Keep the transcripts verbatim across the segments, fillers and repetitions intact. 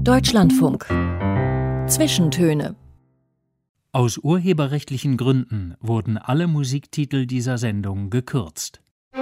Deutschlandfunk. Zwischentöne. Aus urheberrechtlichen Gründen wurden alle Musiktitel dieser Sendung gekürzt.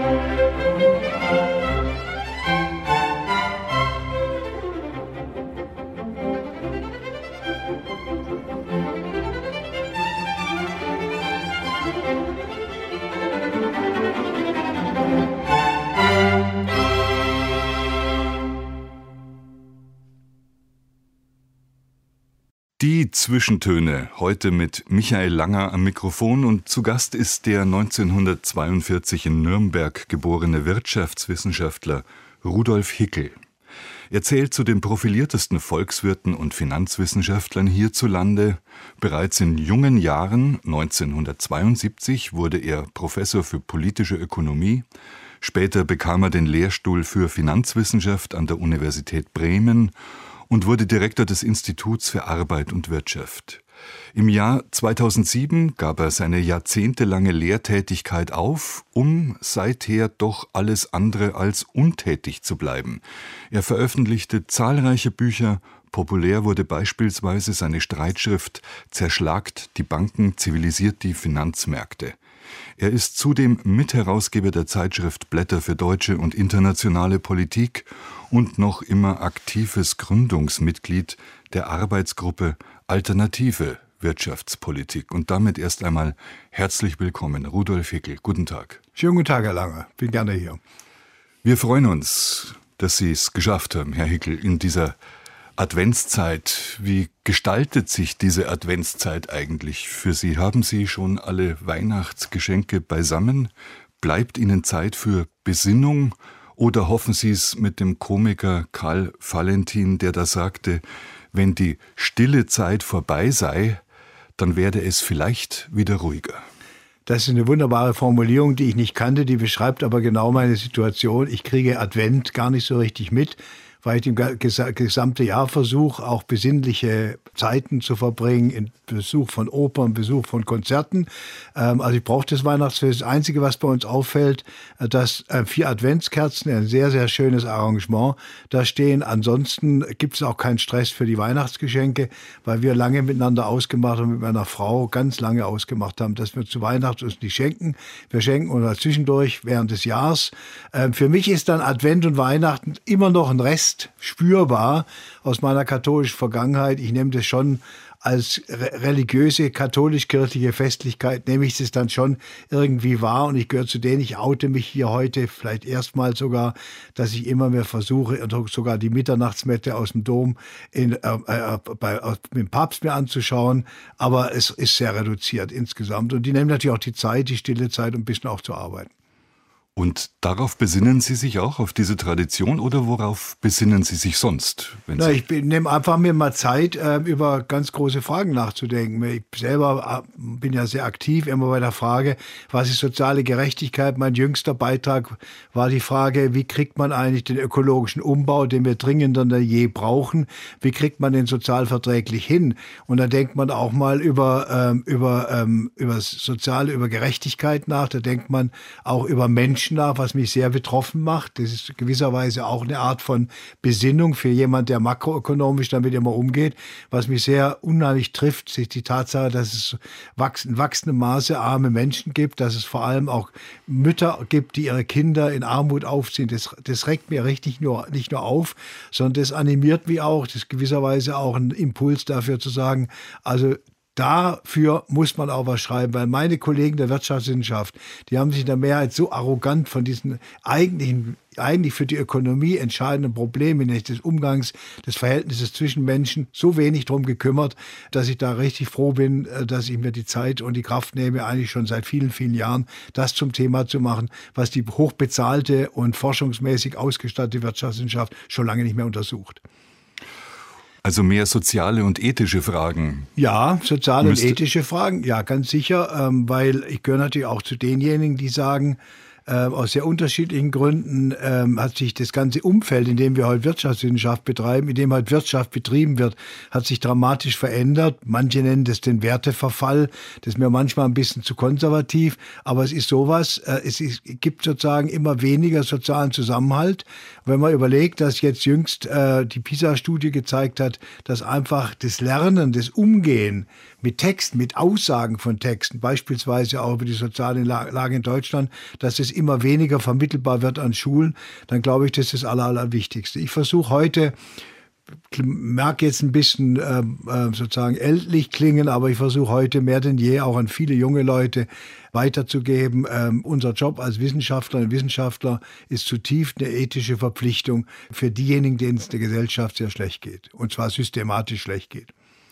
Die Zwischentöne, heute mit Michael Langer am Mikrofon, und zu Gast ist der neunzehnhundertzweiundvierzig in Nürnberg geborene Wirtschaftswissenschaftler Rudolf Hickel. Er zählt zu den profiliertesten Volkswirten und Finanzwissenschaftlern hierzulande. Bereits in jungen Jahren, neunzehnhundertzweiundsiebzig, wurde er Professor für politische Ökonomie. Später bekam er den Lehrstuhl für Finanzwissenschaft an der Universität Bremen und wurde Direktor des Instituts für Arbeit und Wirtschaft. Im Jahr zweitausendsieben gab er seine jahrzehntelange Lehrtätigkeit auf, um seither doch alles andere als untätig zu bleiben. Er veröffentlichte zahlreiche Bücher. Populär wurde beispielsweise seine Streitschrift »Zerschlagt die Banken, zivilisiert die Finanzmärkte«. Er ist zudem Mitherausgeber der Zeitschrift Blätter für deutsche und internationale Politik und noch immer aktives Gründungsmitglied der Arbeitsgruppe Alternative Wirtschaftspolitik. Und damit erst einmal herzlich willkommen, Rudolf Hickel. Guten Tag. Schönen guten Tag, Herr Lange. Bin gerne hier. Wir freuen uns, dass Sie es geschafft haben, Herr Hickel, in dieser Adventszeit. Wie gestaltet sich diese Adventszeit eigentlich für Sie? Haben Sie schon alle Weihnachtsgeschenke beisammen? Bleibt Ihnen Zeit für Besinnung? Oder hoffen Sie es mit dem Komiker Karl Valentin, der da sagte, wenn die stille Zeit vorbei sei, dann werde es vielleicht wieder ruhiger? Das ist eine wunderbare Formulierung, die ich nicht kannte, die beschreibt aber genau meine Situation. Ich kriege Advent gar nicht so richtig mit, weil ich das gesamte Jahr versuche, auch besinnliche Zeiten zu verbringen, in Besuch von Opern, Besuch von Konzerten. Also ich brauche das Weihnachtsfest. Das Einzige, was bei uns auffällt, dass vier Adventskerzen, ein sehr, sehr schönes Arrangement, da stehen. Ansonsten gibt es auch keinen Stress für die Weihnachtsgeschenke, weil wir lange miteinander ausgemacht haben, mit meiner Frau ganz lange ausgemacht haben, dass wir zu Weihnachten uns nicht schenken. Wir schenken uns zwischendurch während des Jahres. Für mich ist dann Advent und Weihnachten immer noch ein Rest spürbar aus meiner katholischen Vergangenheit. Ich nehme das schon als religiöse, katholisch-kirchliche Festlichkeit, nehme ich es dann schon irgendwie wahr, und ich gehöre zu denen, ich oute mich hier heute vielleicht erstmal sogar, dass ich immer mehr versuche, sogar die Mitternachtsmette aus dem Dom in, äh, äh, bei, äh, mit dem Papst mir anzuschauen, aber es ist sehr reduziert insgesamt, und die nehmen natürlich auch die Zeit, die stille Zeit, um ein bisschen auch zu arbeiten. Und darauf besinnen Sie sich auch, auf diese Tradition, oder worauf besinnen Sie sich sonst? Wenn Na, Sie ich nehme einfach mir mal Zeit, äh, über ganz große Fragen nachzudenken. Ich selber äh, bin ja sehr aktiv immer bei der Frage, was ist soziale Gerechtigkeit? Mein jüngster Beitrag war die Frage, wie kriegt man eigentlich den ökologischen Umbau, den wir dringender denn je brauchen? Wie kriegt man den sozialverträglich hin? Und da denkt man auch mal über, ähm, über, ähm, über Soziale, über Gerechtigkeit nach. Da denkt man auch über Menschen nach, was mich sehr betroffen macht. Das ist gewisserweise auch eine Art von Besinnung für jemand, der makroökonomisch damit immer umgeht. Was mich sehr unheimlich trifft, ist die Tatsache, dass es in wachsendem Maße arme Menschen gibt, dass es vor allem auch Mütter gibt, die ihre Kinder in Armut aufziehen. Das, das regt mir richtig nur, nicht nur auf, sondern das animiert mich auch. Das ist gewisserweise auch ein Impuls dafür zu sagen, also dafür muss man auch was schreiben, weil meine Kollegen der Wirtschaftswissenschaft, die haben sich in der Mehrheit so arrogant von diesen eigentlichen, eigentlich für die Ökonomie entscheidenden Problemen, nämlich des Umgangs, des Verhältnisses zwischen Menschen, so wenig drum gekümmert, dass ich da richtig froh bin, dass ich mir die Zeit und die Kraft nehme, eigentlich schon seit vielen, vielen Jahren, das zum Thema zu machen, was die hochbezahlte und forschungsmäßig ausgestattete Wirtschaftswissenschaft schon lange nicht mehr untersucht. Also mehr soziale und ethische Fragen. Ja, soziale und ethische Fragen, ja, ganz sicher, ähm, weil ich gehöre natürlich auch zu denjenigen, die sagen, äh, aus sehr unterschiedlichen Gründen äh, hat sich das ganze Umfeld, in dem wir heute Wirtschaftswissenschaft betreiben, in dem heute Wirtschaft betrieben wird, hat sich dramatisch verändert. Manche nennen das den Werteverfall. Das ist mir manchmal ein bisschen zu konservativ, aber es ist sowas, äh, es ist, gibt sozusagen immer weniger sozialen Zusammenhalt. Wenn man überlegt, dass jetzt jüngst äh, die PISA-Studie gezeigt hat, dass einfach das Lernen, das Umgehen mit Texten, mit Aussagen von Texten, beispielsweise auch über die soziale Lage in Deutschland, dass es immer weniger vermittelbar wird an Schulen, dann glaube ich, das ist das Aller, Allerwichtigste. Ich versuche heute, merke jetzt ein bisschen äh, sozusagen ältlich klingen, aber ich versuche heute mehr denn je auch an viele junge Leute weiterzugeben. Ähm, unser Job als Wissenschaftler und Wissenschaftler ist zutiefst eine ethische Verpflichtung für diejenigen, denen es in der Gesellschaft sehr schlecht geht, und zwar systematisch schlecht geht.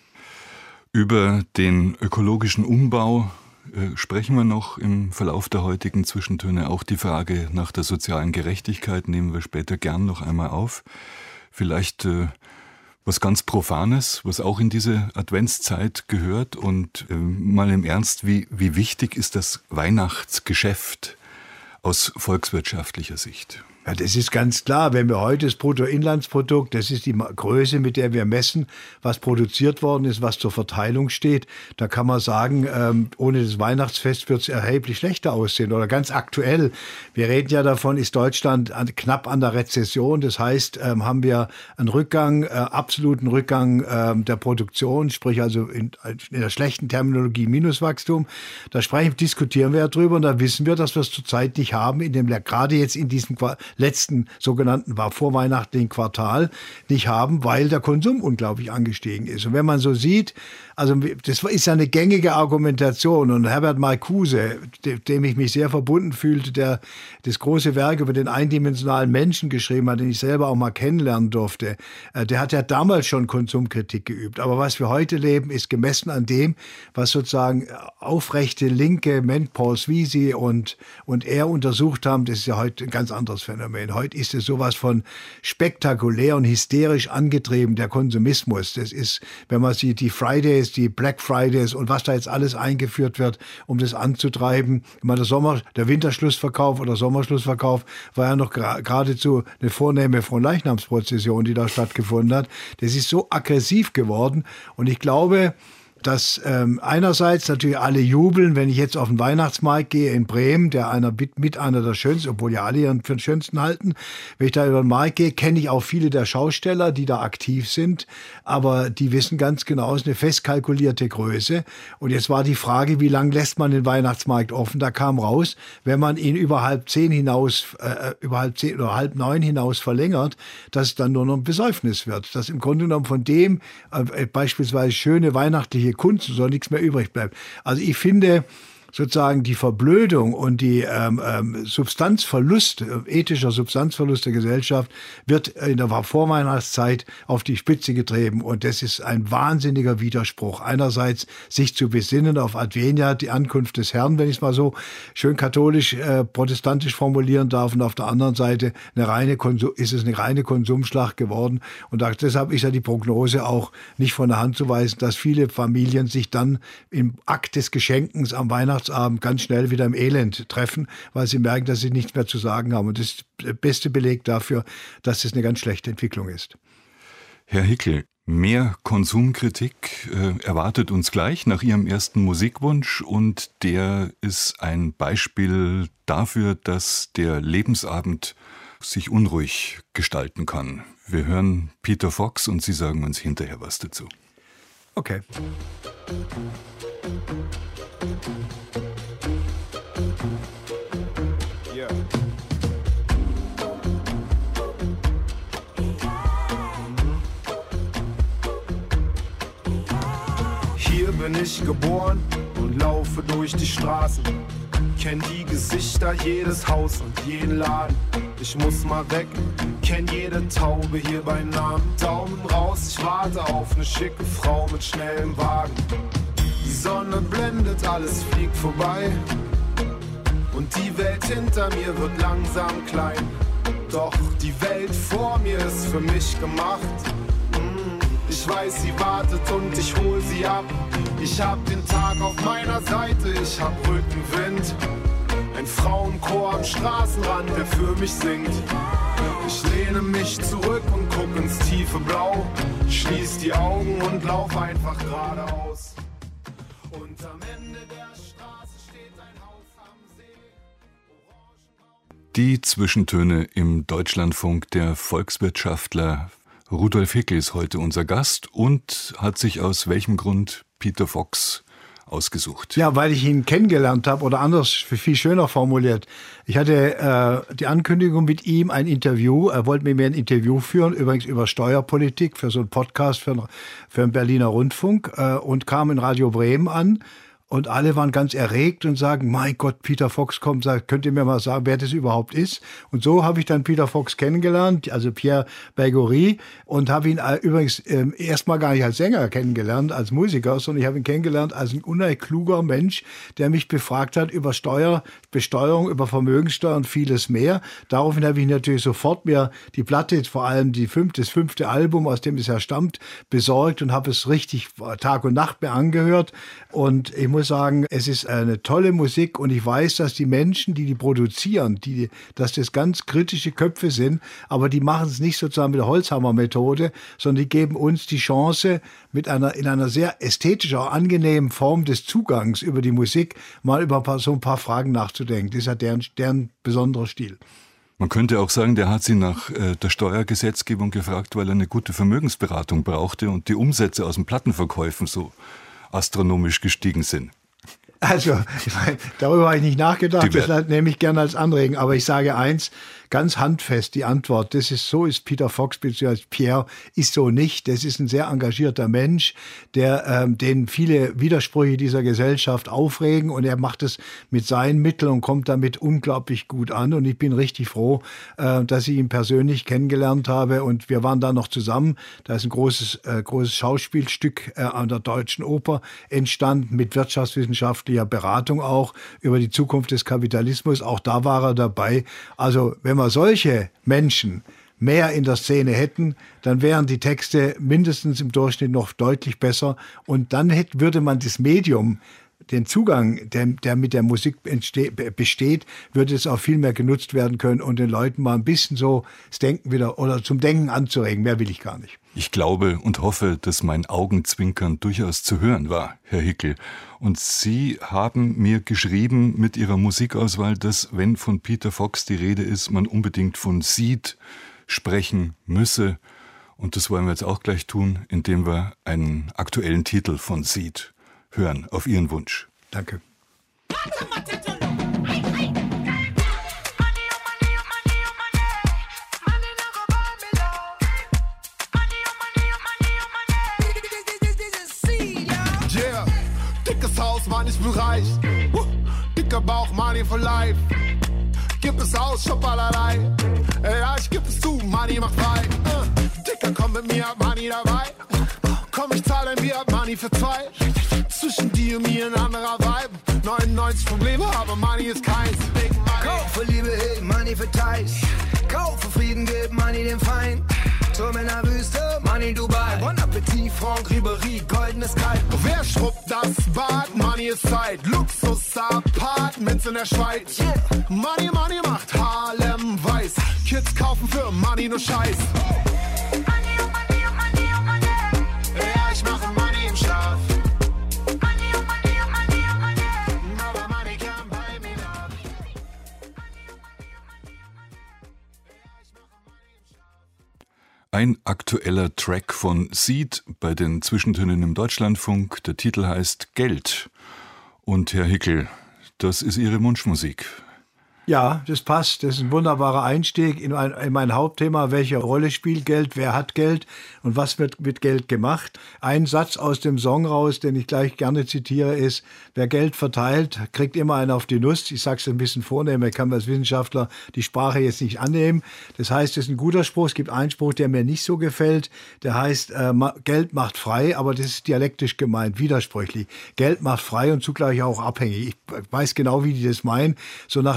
Über den ökologischen Umbau äh, sprechen wir noch im Verlauf der heutigen Zwischentöne. Auch die Frage nach der sozialen Gerechtigkeit nehmen wir später gern noch einmal auf. Vielleicht äh, was ganz Profanes, was auch in diese Adventszeit gehört. Und äh, mal im Ernst, wie, wie wichtig ist das Weihnachtsgeschäft aus volkswirtschaftlicher Sicht? Ja, das ist ganz klar. Wenn wir heute das Bruttoinlandsprodukt, das ist die Größe, mit der wir messen, was produziert worden ist, was zur Verteilung steht, da kann man sagen, ähm, ohne das Weihnachtsfest wird es erheblich schlechter aussehen. Oder ganz aktuell, wir reden ja davon, ist Deutschland an, knapp an der Rezession. Das heißt, ähm, haben wir einen Rückgang, äh, absoluten Rückgang ähm, der Produktion, sprich also in, in der schlechten Terminologie Minuswachstum. Da sprechen, diskutieren wir ja drüber und da wissen wir, dass wir es zurzeit nicht haben, in dem, gerade jetzt in diesem letzten sogenannten war vorweihnachtlichen Quartal nicht haben, weil der Konsum unglaublich angestiegen ist. Und wenn man so sieht, also das ist ja eine gängige Argumentation und Herbert Marcuse, dem ich mich sehr verbunden fühlte, der das große Werk über den eindimensionalen Menschen geschrieben hat, den ich selber auch mal kennenlernen durfte, der hat ja damals schon Konsumkritik geübt. Aber was wir heute leben, ist gemessen an dem, was sozusagen aufrechte linke Men, Paul Sweezy und, und er untersucht haben, das ist ja heute ein ganz anderes Phänomen. Heute ist es sowas von spektakulär und hysterisch angetrieben, der Konsumismus. Das ist, wenn man sieht, die Fridays, die Black Fridays und was da jetzt alles eingeführt wird, um das anzutreiben. Ich meine, der Sommer, der Winterschlussverkauf oder Sommerschlussverkauf war ja noch gra- geradezu eine vornehme Fronleichnamsprozession, die da stattgefunden hat. Das ist so aggressiv geworden und ich glaube, dass ähm, einerseits natürlich alle jubeln, wenn ich jetzt auf den Weihnachtsmarkt gehe in Bremen, der einer mit einer der schönsten, obwohl ja alle ihren für den schönsten halten. Wenn ich da über den Markt gehe, kenne ich auch viele der Schausteller, die da aktiv sind, aber die wissen ganz genau, es ist eine fest kalkulierte Größe. Und jetzt war die Frage, wie lange lässt man den Weihnachtsmarkt offen? Da kam raus, wenn man ihn über halb zehn hinaus, äh, über halb zehn oder halb neun hinaus verlängert, dass es dann nur noch ein Besäufnis wird. Dass im Grunde genommen von dem äh, beispielsweise schöne weihnachtliche Kunst soll nichts mehr übrig bleiben. Also ich finde sozusagen die Verblödung und die ähm, ähm, Substanzverlust, äh, ethischer Substanzverlust der Gesellschaft wird in der Vorweihnachtszeit auf die Spitze getrieben und das ist ein wahnsinniger Widerspruch. Einerseits sich zu besinnen auf Advenia, die Ankunft des Herrn, wenn ich es mal so schön katholisch, äh, protestantisch formulieren darf und auf der anderen Seite eine reine Konsum, ist es eine reine Konsumschlacht geworden und da, deshalb ist ja die Prognose auch nicht von der Hand zu weisen, dass viele Familien sich dann im Akt des Geschenkens am Weihnachtsabend ganz schnell wieder im Elend treffen, weil sie merken, dass sie nichts mehr zu sagen haben. Und das ist der beste Beleg dafür, dass es eine ganz schlechte Entwicklung ist. Herr Hickel, mehr Konsumkritik äh, erwartet uns gleich nach Ihrem ersten Musikwunsch und der ist ein Beispiel dafür, dass der Lebensabend sich unruhig gestalten kann. Wir hören Peter Fox und Sie sagen uns hinterher was dazu. Okay. Hier bin ich geboren und laufe durch die Straßen. Kenn die Gesichter, jedes Haus und jeden Laden. Ich muss mal weg, kenn jede Taube hier bei Namen. Daumen raus, ich warte auf eine schicke Frau mit schnellem Wagen. Die Sonne blendet, alles fliegt vorbei. Und die Welt hinter mir wird langsam klein. Doch die Welt vor mir ist für mich gemacht. Ich weiß, sie wartet und ich hol sie ab. Ich hab den Tag auf meiner Seite, ich hab Rückenwind. Ein Frauenchor am Straßenrand, der für mich singt. Ich lehne mich zurück und guck ins tiefe Blau. Schließ die Augen und lauf einfach geradeaus. Und am Ende der Straße steht ein Haus am See. Die Zwischentöne im Deutschlandfunk. Der Volkswirtschaftler Rudolf Hickel ist heute unser Gast und hat sich aus welchem Grund Peter Fox ausgesucht? Ja, weil ich ihn kennengelernt habe oder anders, viel schöner formuliert. Ich hatte äh, die Ankündigung mit ihm, ein Interview. Er wollte mit mir ein Interview führen, übrigens über Steuerpolitik für so einen Podcast für, für den Berliner Rundfunk äh, und kam in Radio Bremen an. Und alle waren ganz erregt und sagen, mein Gott, Peter Fox kommt, sagt, könnt ihr mir mal sagen, wer das überhaupt ist? Und so habe ich dann Peter Fox kennengelernt, also Pierre Bergory, und habe ihn übrigens äh, erstmal gar nicht als Sänger kennengelernt, als Musiker, sondern ich habe ihn kennengelernt als ein unheimlich kluger Mensch, der mich befragt hat über Steuer, Besteuerung, über Vermögenssteuer und vieles mehr. Daraufhin habe ich natürlich sofort mir die Platte, vor allem die fünfte, das fünfte Album, aus dem es ja stammt, besorgt und habe es richtig Tag und Nacht mir angehört. Und ich muss sagen, es ist eine tolle Musik und ich weiß, dass die Menschen, die die produzieren, die, dass das ganz kritische Köpfe sind, aber die machen es nicht sozusagen mit der Holzhammer-Methode, sondern die geben uns die Chance, mit einer, in einer sehr ästhetischen, auch angenehmen Form des Zugangs über die Musik mal über ein paar, so ein paar Fragen nachzudenken. Das ist ja deren, deren besonderer Stil. Man könnte auch sagen, der hat Sie nach äh, der Steuergesetzgebung gefragt, weil er eine gute Vermögensberatung brauchte und die Umsätze aus den Plattenverkäufen so astronomisch gestiegen sind. Also, ich meine, darüber habe ich nicht nachgedacht, das nehme ich gerne als Anregen. Aber ich sage eins, ganz handfest die Antwort, das ist so ist Peter Fox bzw. Pierre, ist so nicht. Das ist ein sehr engagierter Mensch, der ähm, den viele Widersprüche dieser Gesellschaft aufregen und er macht es mit seinen Mitteln und kommt damit unglaublich gut an. Und ich bin richtig froh, äh, dass ich ihn persönlich kennengelernt habe und wir waren da noch zusammen. Da ist ein großes, äh, großes Schauspielstück äh, an der Deutschen Oper entstanden mit wirtschaftswissenschaftlicher Beratung auch über die Zukunft des Kapitalismus. Auch da war er dabei. Also wenn man solche Menschen mehr in der Szene hätten, dann wären die Texte mindestens im Durchschnitt noch deutlich besser. Und dann hätte, würde man das Medium, den Zugang, der, der mit der Musik entste- besteht, würde es auch viel mehr genutzt werden können und den Leuten mal ein bisschen so das Denken wieder oder zum Denken anzuregen. Mehr will ich gar nicht. Ich glaube und hoffe, dass mein Augenzwinkern durchaus zu hören war, Herr Hickel. Und Sie haben mir geschrieben mit Ihrer Musikauswahl, dass, wenn von Peter Fox die Rede ist, man unbedingt von Seed sprechen müsse. Und das wollen wir jetzt auch gleich tun, indem wir einen aktuellen Titel von Seed hören, auf Ihren Wunsch. Danke. Yeah, dickes Haus, Mann, ich bin reich. Uh, dicker Bauch, Money for life. Gib es aus, shop allerlei. Ja, ich geb es zu, Money macht frei. Uh, dicker, komm mit mir, Money dabei. Komm, ich zahle ein Bier, Money für zwei. Zwischen dir und mir ein anderer Vibe. neunundneunzig Probleme, aber Money ist keins. Kauf für Liebe, hey, Money für Teils. Kauf für Frieden, gib Money dem Feind. Turm in der Wüste, Money Dubai. Bon Appetit, Franck Ribéry, goldenes Kalb. Wer schrubbt das Bad? Money ist Zeit. Luxus-Apartments in der Schweiz. Yeah. Money, Money macht Harlem weiß. Kids kaufen für Money nur Scheiß. Ja, ich mache Money im Schlaf. Aber Money kam bei mir nach. Ein aktueller Track von Seed bei den Zwischentönen im Deutschlandfunk. Der Titel heißt Geld. Und Herr Hickel, das ist Ihre Wunschmusik. Ja, das passt. Das ist ein wunderbarer Einstieg in, ein, in mein Hauptthema. Welche Rolle spielt Geld? Wer hat Geld? Und was wird mit Geld gemacht? Ein Satz aus dem Song raus, den ich gleich gerne zitiere, ist: Wer Geld verteilt, kriegt immer einen auf die Nuss. Ich sage es ein bisschen vornehm, ich kann als Wissenschaftler die Sprache jetzt nicht annehmen. Das heißt, es ist ein guter Spruch. Es gibt einen Spruch, der mir nicht so gefällt. Der heißt, äh, Geld macht frei, aber das ist dialektisch gemeint, widersprüchlich. Geld macht frei und zugleich auch abhängig. Ich weiß genau, wie die das meinen. So nach dem Motto,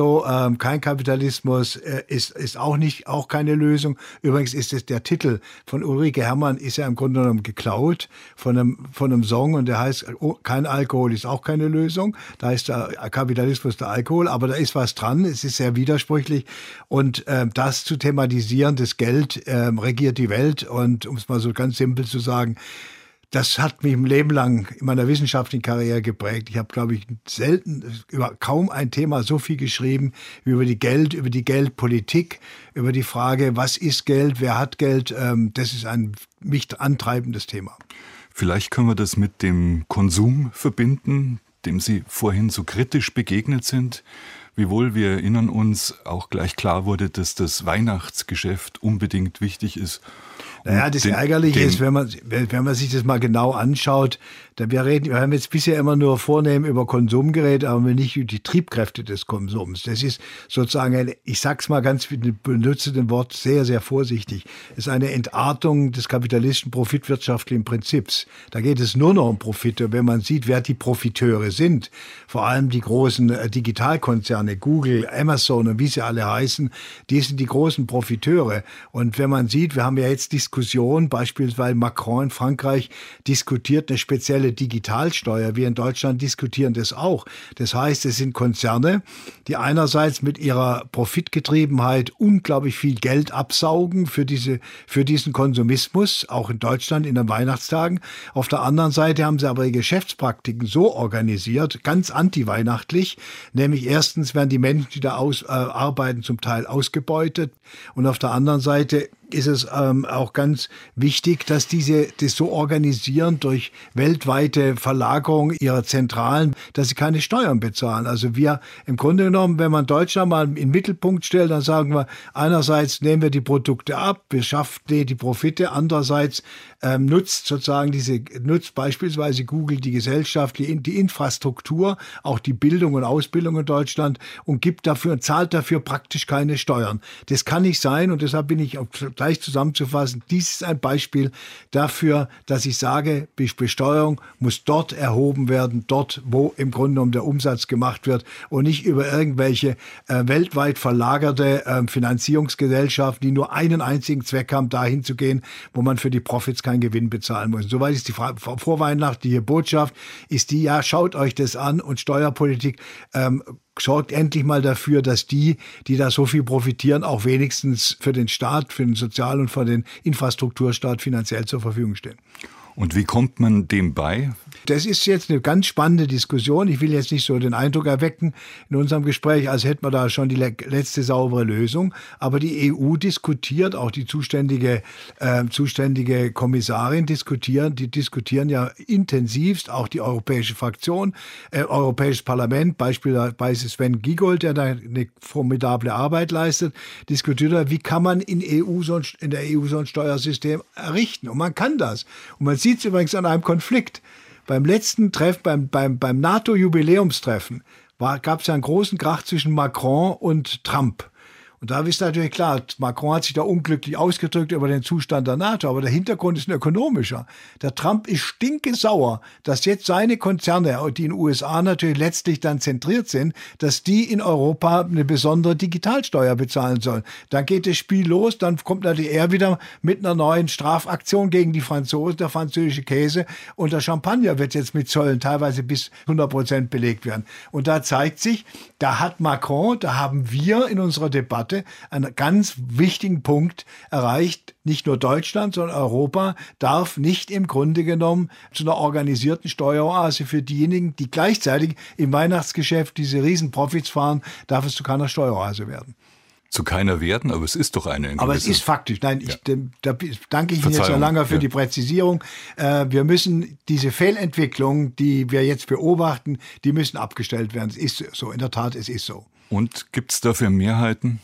Motto, ähm, kein Kapitalismus äh, ist, ist auch nicht, auch keine Lösung. Übrigens ist es der Titel von Ulrike Herrmann, ist ja im Grunde genommen geklaut von einem, von einem Song und der heißt, oh, kein Alkohol ist auch keine Lösung. Da heißt der Kapitalismus der Alkohol, aber da ist was dran, es ist sehr widersprüchlich und äh, das zu thematisieren, das Geld äh, regiert die Welt und um es mal so ganz simpel zu sagen, das hat mich ein Leben lang in meiner wissenschaftlichen Karriere geprägt. Ich habe, glaube ich, selten über kaum ein Thema so viel geschrieben wie über die Geld, über die Geldpolitik, über die Frage, was ist Geld, wer hat Geld. Das ist ein mich antreibendes Thema. Vielleicht können wir das mit dem Konsum verbinden, dem Sie vorhin so kritisch begegnet sind. Wiewohl wir erinnern uns, auch gleich klar wurde, dass das Weihnachtsgeschäft unbedingt wichtig ist. Naja, das den, Ärgerliche den ist, wenn man, wenn man sich das mal genau anschaut, da wir reden, wir haben jetzt bisher immer nur vornehm über Konsum geredet, aber nicht über die Triebkräfte des Konsums. Das ist sozusagen, eine, ich sag's mal ganz, benutze den Wort sehr, sehr vorsichtig, ist eine Entartung des kapitalistischen profitwirtschaftlichen Prinzips. Da geht es nur noch um Profite. Wenn man sieht, wer die Profiteure sind, vor allem die großen äh, Digitalkonzerne, Google, Amazon und wie sie alle heißen, die sind die großen Profiteure. Und wenn man sieht, wir haben ja jetzt Diskussion, beispielsweise Macron in Frankreich diskutiert eine spezielle Digitalsteuer. Wir in Deutschland diskutieren das auch. Das heißt, es sind Konzerne, die einerseits mit ihrer Profitgetriebenheit unglaublich viel Geld absaugen für diese, für diesen Konsumismus, auch in Deutschland in den Weihnachtstagen. Auf der anderen Seite haben sie aber ihre Geschäftspraktiken so organisiert, ganz anti-weihnachtlich, nämlich erstens werden die Menschen, die da aus, äh, arbeiten, zum Teil ausgebeutet und auf der anderen Seite ist es ähm, auch ganz wichtig, dass diese das so organisieren durch weltweite Verlagerung ihrer Zentralen, dass sie keine Steuern bezahlen. Also wir im Grunde genommen, wenn man Deutschland mal in den Mittelpunkt stellt, dann sagen wir, einerseits nehmen wir die Produkte ab, wir schaffen die Profite, andererseits ähm, nutzt sozusagen diese, nutzt beispielsweise Google die Gesellschaft, die, die Infrastruktur, auch die Bildung und Ausbildung in Deutschland und gibt dafür, zahlt dafür praktisch keine Steuern. Das kann nicht sein und deshalb bin ich auch gleich zusammenzufassen, dies ist ein Beispiel dafür, dass ich sage, die Besteuerung muss dort erhoben werden, dort, wo im Grunde genommen der Umsatz gemacht wird und nicht über irgendwelche äh, weltweit verlagerte äh, Finanzierungsgesellschaften, die nur einen einzigen Zweck haben, dahin zu gehen, wo man für die Profits keinen Gewinn bezahlen muss. Und soweit ist die Fra- vorweihnachtliche Botschaft, ist die, ja, schaut euch das an und Steuerpolitik ähm, sorgt endlich mal dafür, dass die, die da so viel profitieren, auch wenigstens für den Staat, für den Sozial- und für den Infrastrukturstaat finanziell zur Verfügung stehen. Und wie kommt man dem bei? Das ist jetzt eine ganz spannende Diskussion. Ich will jetzt nicht so den Eindruck erwecken in unserem Gespräch, als hätten wir da schon die letzte saubere Lösung. Aber die E U diskutiert, auch die zuständige, äh, zuständige Kommissarin diskutieren, die diskutieren ja intensivst, auch die europäische Fraktion, äh, Europäisches Parlament, beispielsweise Sven Giegold, der da eine formidable Arbeit leistet, diskutiert, wie kann man in, E U so ein, in der E U so ein Steuersystem errichten. Und man kann das. Und man sieht es übrigens an einem Konflikt. Beim letzten Treffen, beim, beim, beim NATO-Jubiläumstreffen, gab es ja einen großen Krach zwischen Macron und Trump. Und da ist natürlich klar, Macron hat sich da unglücklich ausgedrückt über den Zustand der NATO, aber der Hintergrund ist ein ökonomischer. Der Trump ist stinkesauer, dass jetzt seine Konzerne, die in den U S A natürlich letztlich dann zentriert sind, dass die in Europa eine besondere Digitalsteuer bezahlen sollen. Dann geht das Spiel los, dann kommt natürlich er wieder mit einer neuen Strafaktion gegen die Franzosen, der französische Käse und der Champagner wird jetzt mit Zöllen teilweise bis hundert Prozent belegt werden. Und da zeigt sich, da hat Macron, da haben wir in unserer Debatte einen ganz wichtigen Punkt erreicht. Nicht nur Deutschland, sondern Europa darf nicht im Grunde genommen zu einer organisierten Steueroase für diejenigen, die gleichzeitig im Weihnachtsgeschäft diese riesen Profits fahren, darf es zu keiner Steueroase werden. Zu keiner werden, aber es ist doch eine. Aber es ist faktisch. Nein, ich, ja. da danke ich Ihnen jetzt so lange für ja. die Präzisierung. Äh, wir müssen diese Fehlentwicklung, die wir jetzt beobachten, die müssen abgestellt werden. Es ist so, in der Tat, es ist so. Und gibt es dafür Mehrheiten?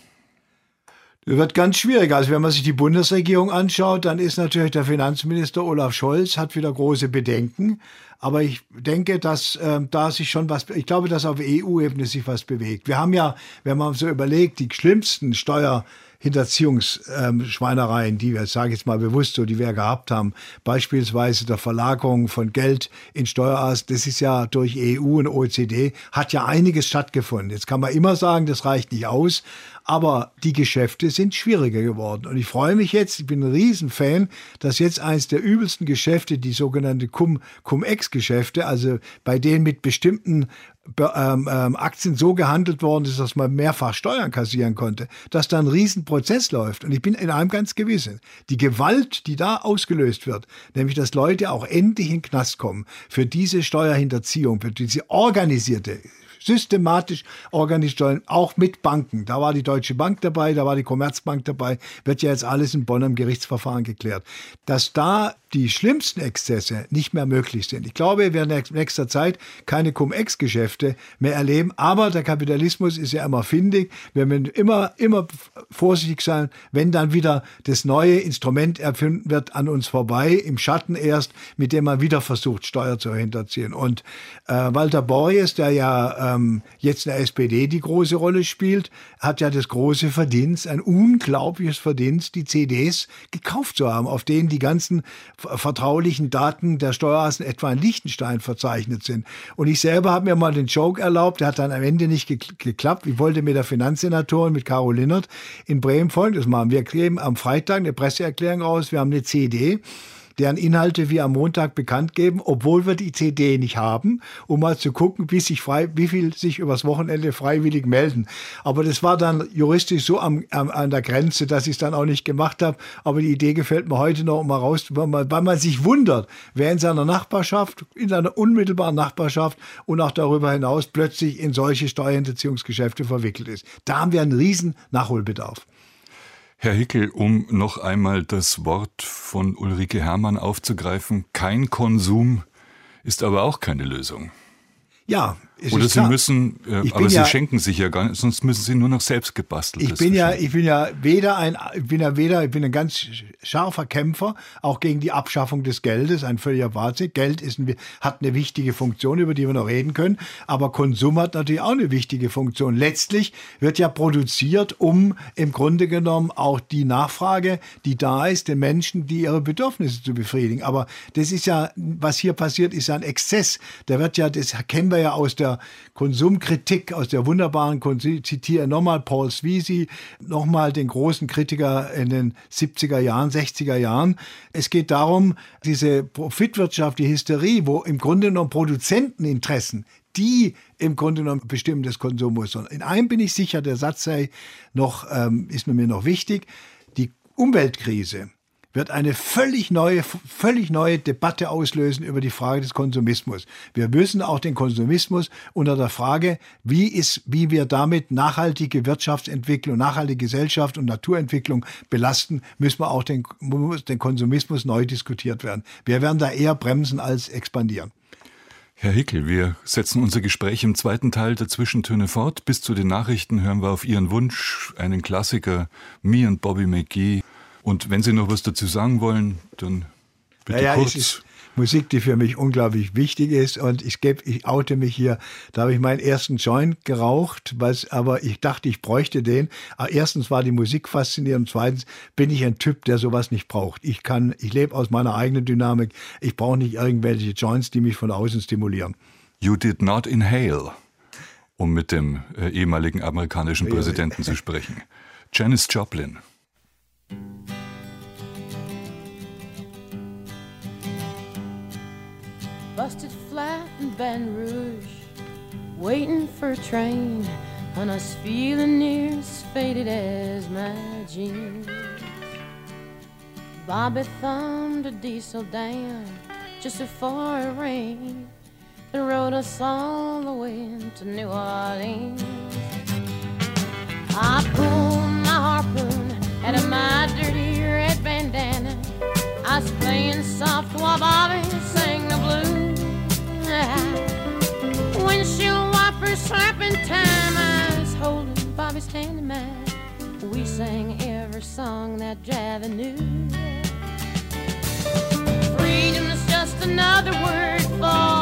Das wird ganz schwierig. Also wenn man sich die Bundesregierung anschaut, dann ist natürlich der Finanzminister Olaf Scholz, hat wieder große Bedenken. Aber ich denke, dass äh, da sich schon was, ich glaube, dass auf E U-Ebene sich was bewegt. Wir haben ja, wenn man so überlegt, die schlimmsten Steuer Hinterziehungsschweinereien, ähm, die wir, sage ich jetzt mal bewusst so, die wir gehabt haben, beispielsweise der Verlagerung von Geld in Steueroasen, das ist ja durch E U und O E C D, hat ja einiges stattgefunden. Jetzt kann man immer sagen, das reicht nicht aus, aber die Geschäfte sind schwieriger geworden. Und ich freue mich jetzt, ich bin ein Riesenfan, dass jetzt eines der übelsten Geschäfte, die sogenannte Cum, Cum-Ex-Geschäfte, also bei denen mit bestimmten Ähm, ähm, Aktien so gehandelt worden ist, dass man mehrfach Steuern kassieren konnte, dass da ein Riesenprozess läuft. Und ich bin in einem ganz gewiss. Die Gewalt, die da ausgelöst wird, nämlich dass Leute auch endlich in den Knast kommen für diese Steuerhinterziehung, für diese organisierte, systematisch organisiert, auch mit Banken. Da war die Deutsche Bank dabei, da war die Commerzbank dabei, wird ja jetzt alles in Bonn im Gerichtsverfahren geklärt. Dass da die schlimmsten Exzesse nicht mehr möglich sind. Ich glaube, wir werden in nächster Zeit keine Cum-Ex-Geschäfte mehr erleben, aber der Kapitalismus ist ja immer findig. Wir müssen immer, immer vorsichtig sein, wenn dann wieder das neue Instrument erfunden wird an uns vorbei, im Schatten erst, mit dem man wieder versucht, Steuer zu hinterziehen. Und äh, Walter Borjes, der ja ähm, jetzt in der S P D die große Rolle spielt, hat ja das große Verdienst, ein unglaubliches Verdienst, die C Ds gekauft zu haben, auf denen die ganzen vertraulichen Daten der Steueroasen etwa in Liechtenstein verzeichnet sind. Und ich selber habe mir mal den Joke erlaubt, der hat dann am Ende nicht ge- geklappt. Ich wollte mit der Finanzsenatorin, mit Caro Linnert in Bremen Folgendes machen. Wir geben am Freitag eine Presseerklärung raus, wir haben eine C D, deren Inhalte wir am Montag bekannt geben, obwohl wir die C D nicht haben, um mal zu gucken, wie, sich frei, wie viel sich übers Wochenende freiwillig melden. Aber das war dann juristisch so am, am, an der Grenze, dass ich es dann auch nicht gemacht habe. Aber die Idee gefällt mir heute noch, um mal raus, weil man, weil man sich wundert, wer in seiner Nachbarschaft, in seiner unmittelbaren Nachbarschaft und auch darüber hinaus plötzlich in solche Steuerhinterziehungsgeschäfte verwickelt ist. Da haben wir einen riesen Nachholbedarf. Herr Hickel, um noch einmal das Wort von Ulrike Herrmann aufzugreifen, kein Konsum ist aber auch keine Lösung. Ja, es Oder ist Sie klar. müssen, äh, aber ja, Sie schenken sich ja gar nicht, sonst müssen Sie nur noch selbst gebastelt. Ich bin ja, ich bin ja weder ein, ich bin ja weder, ich bin ein ganz scharfer Kämpfer, auch gegen die Abschaffung des Geldes, ein völliger Wahnsinn. Geld ist ein, hat eine wichtige Funktion, über die wir noch reden können, aber Konsum hat natürlich auch eine wichtige Funktion. Letztlich wird ja produziert, um im Grunde genommen auch die Nachfrage, die da ist, den Menschen, die ihre Bedürfnisse zu befriedigen. Aber das ist ja, was hier passiert, ist ja ein Exzess. Da wird ja, das kennen wir ja aus der Konsumkritik, aus der wunderbaren, ich zitiere nochmal Paul Sweezy, nochmal den großen Kritiker in den siebziger Jahren, sechziger Jahren. Es geht darum, diese Profitwirtschaft, die Hysterie, wo im Grunde genommen Produzenteninteressen, die im Grunde genommen bestimmen das Konsummusters. In einem bin ich sicher, der Satz sei noch, ähm, ist mir noch wichtig, die Umweltkrise wird eine völlig neue, völlig neue Debatte auslösen über die Frage des Konsumismus. Wir müssen auch den Konsumismus unter der Frage, wie ist, wie wir damit nachhaltige Wirtschaftsentwicklung, nachhaltige Gesellschaft und Naturentwicklung belasten, müssen wir auch den, muss den Konsumismus neu diskutiert werden. Wir werden da eher bremsen als expandieren. Herr Hickel, wir setzen unser Gespräch im zweiten Teil der Zwischentöne fort. Bis zu den Nachrichten hören wir auf Ihren Wunsch einen Klassiker, Me and Bobby McGee. Und wenn Sie noch was dazu sagen wollen, dann bitte ja, ja, kurz. Es ist Musik, die für mich unglaublich wichtig ist. Und ich, geb, ich oute mich hier. Da habe ich meinen ersten Joint geraucht, was, aber ich dachte, ich bräuchte den. Aber erstens war die Musik faszinierend. Und zweitens bin ich ein Typ, der sowas nicht braucht. Ich kann, ich lebe aus meiner eigenen Dynamik. Ich brauche nicht irgendwelche Joints, die mich von außen stimulieren. You did not inhale, um mit dem äh, ehemaligen amerikanischen Präsidenten zu sprechen. Janis Joplin. Busted flat in Baton Rouge, waiting for a train, and I was feeling near as faded as my jeans. Bobby thumbed a diesel down just before it rained and rode us all the way to New Orleans. I pulled my harpoon out of my dirty red bandana. I was playing soft while Bobby sang the blues. Windshield wipers slapping time, I was holding Bobby's hand in mine. We sang every song that Javi knew. Freedom's just another word for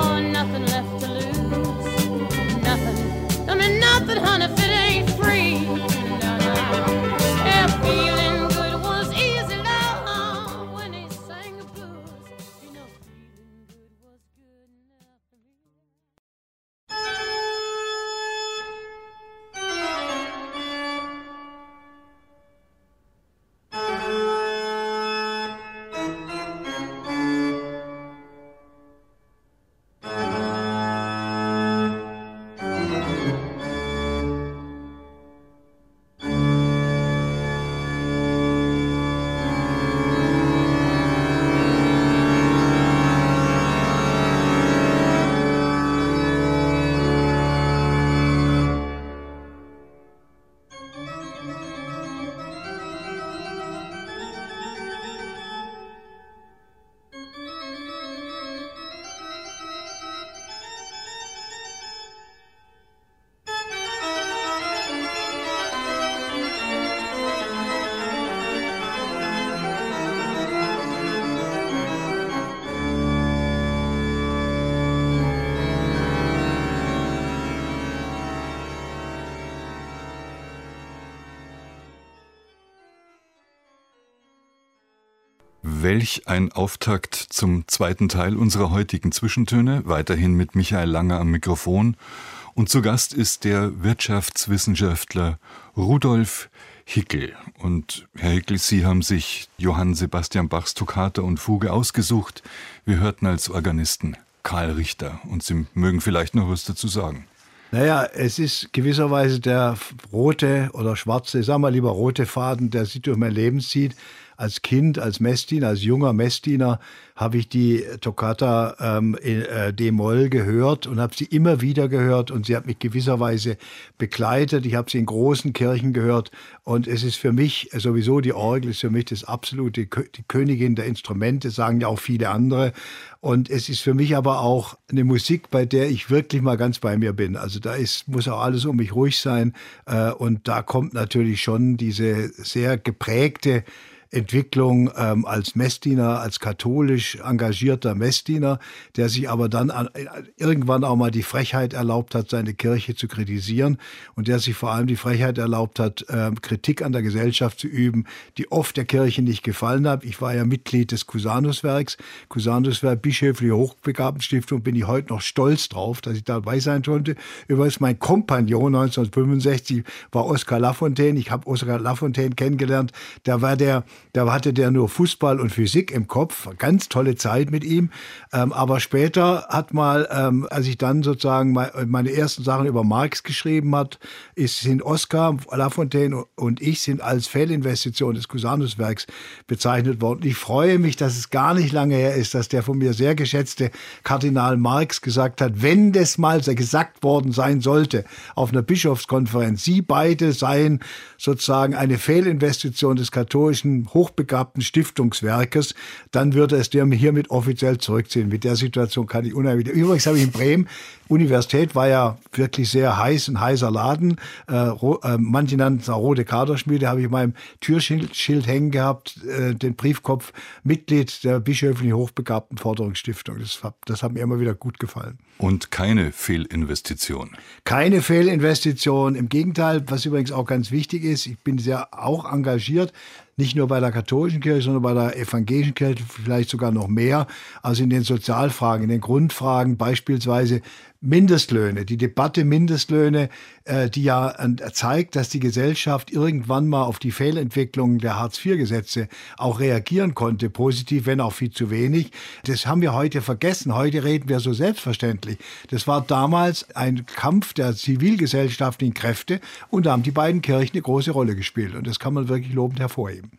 Welch ein Auftakt zum zweiten Teil unserer heutigen Zwischentöne, weiterhin mit Michael Langer am Mikrofon. Und zu Gast ist der Wirtschaftswissenschaftler Rudolf Hickel. Und Herr Hickel, Sie haben sich Johann Sebastian Bachs Toccata und Fuge ausgesucht. Wir hörten als Organisten Karl Richter. Und Sie mögen vielleicht noch was dazu sagen. Naja, es ist gewisserweise der rote oder schwarze, sagen wir lieber rote Faden, der sich durch mein Leben zieht. Als Kind, als Messdiener, als junger Messdiener habe ich die Toccata ähm, in äh, D-Moll gehört und habe sie immer wieder gehört und sie hat mich gewisserweise begleitet. Ich habe sie in großen Kirchen gehört und es ist für mich sowieso, die Orgel ist für mich das absolute, die Königin der Instrumente, sagen ja auch viele andere. Und es ist für mich aber auch eine Musik, bei der ich wirklich mal ganz bei mir bin. Also da ist, muss auch alles um mich ruhig sein äh, und da kommt natürlich schon diese sehr geprägte Entwicklung ähm, als Messdiener, als katholisch engagierter Messdiener, der sich aber dann an, irgendwann auch mal die Frechheit erlaubt hat, seine Kirche zu kritisieren und der sich vor allem die Frechheit erlaubt hat, ähm, Kritik an der Gesellschaft zu üben, die oft der Kirche nicht gefallen hat. Ich war ja Mitglied des Cusanuswerks. Cusanuswerk, Bischöfliche Hochbegabtenstiftung, bin ich heute noch stolz drauf, dass ich dabei sein konnte. Übrigens mein Kompagnon neunzehnhundertfünfundsechzig war Oskar Lafontaine. Ich habe Oskar Lafontaine kennengelernt. Da war der Da hatte der nur Fußball und Physik im Kopf. Ganz tolle Zeit mit ihm. Ähm, aber später hat mal, ähm, als ich dann sozusagen meine ersten Sachen über Marx geschrieben hat, ist, sind Oskar Lafontaine und ich sind als Fehlinvestition des Cusanuswerks bezeichnet worden. Ich freue mich, dass es gar nicht lange her ist, dass der von mir sehr geschätzte Kardinal Marx gesagt hat, wenn das mal gesagt worden sein sollte auf einer Bischofskonferenz, Sie beide seien sozusagen eine Fehlinvestition des katholischen hochbegabten Stiftungswerkes, dann würde es der hiermit offiziell zurückziehen. Mit der Situation kann ich unheimlich. Übrigens habe ich in Bremen, Universität war ja wirklich sehr heiß, ein heißer Laden. Äh, äh, manche nannten es auch Rote Kaderschmiede, habe ich in meinem Türschild Schild hängen gehabt, äh, den Briefkopf, Mitglied der bischöflichen hochbegabten Forderungsstiftung. Das, das hat mir immer wieder gut gefallen. Und keine Fehlinvestition. Keine Fehlinvestition. Im Gegenteil, was übrigens auch ganz wichtig ist, ich bin sehr auch engagiert, nicht nur bei der katholischen Kirche, sondern bei der evangelischen Kirche vielleicht sogar noch mehr, also in den Sozialfragen, in den Grundfragen, beispielsweise Mindestlöhne, die Debatte Mindestlöhne, äh, die ja äh, zeigt, dass die Gesellschaft irgendwann mal auf die Fehlentwicklung der Hartz vier Gesetze auch reagieren konnte, positiv, wenn auch viel zu wenig. Das haben wir heute vergessen. Heute reden wir so selbstverständlich. Das war damals ein Kampf der zivilgesellschaftlichen Kräfte und da haben die beiden Kirchen eine große Rolle gespielt und das kann man wirklich lobend hervorheben.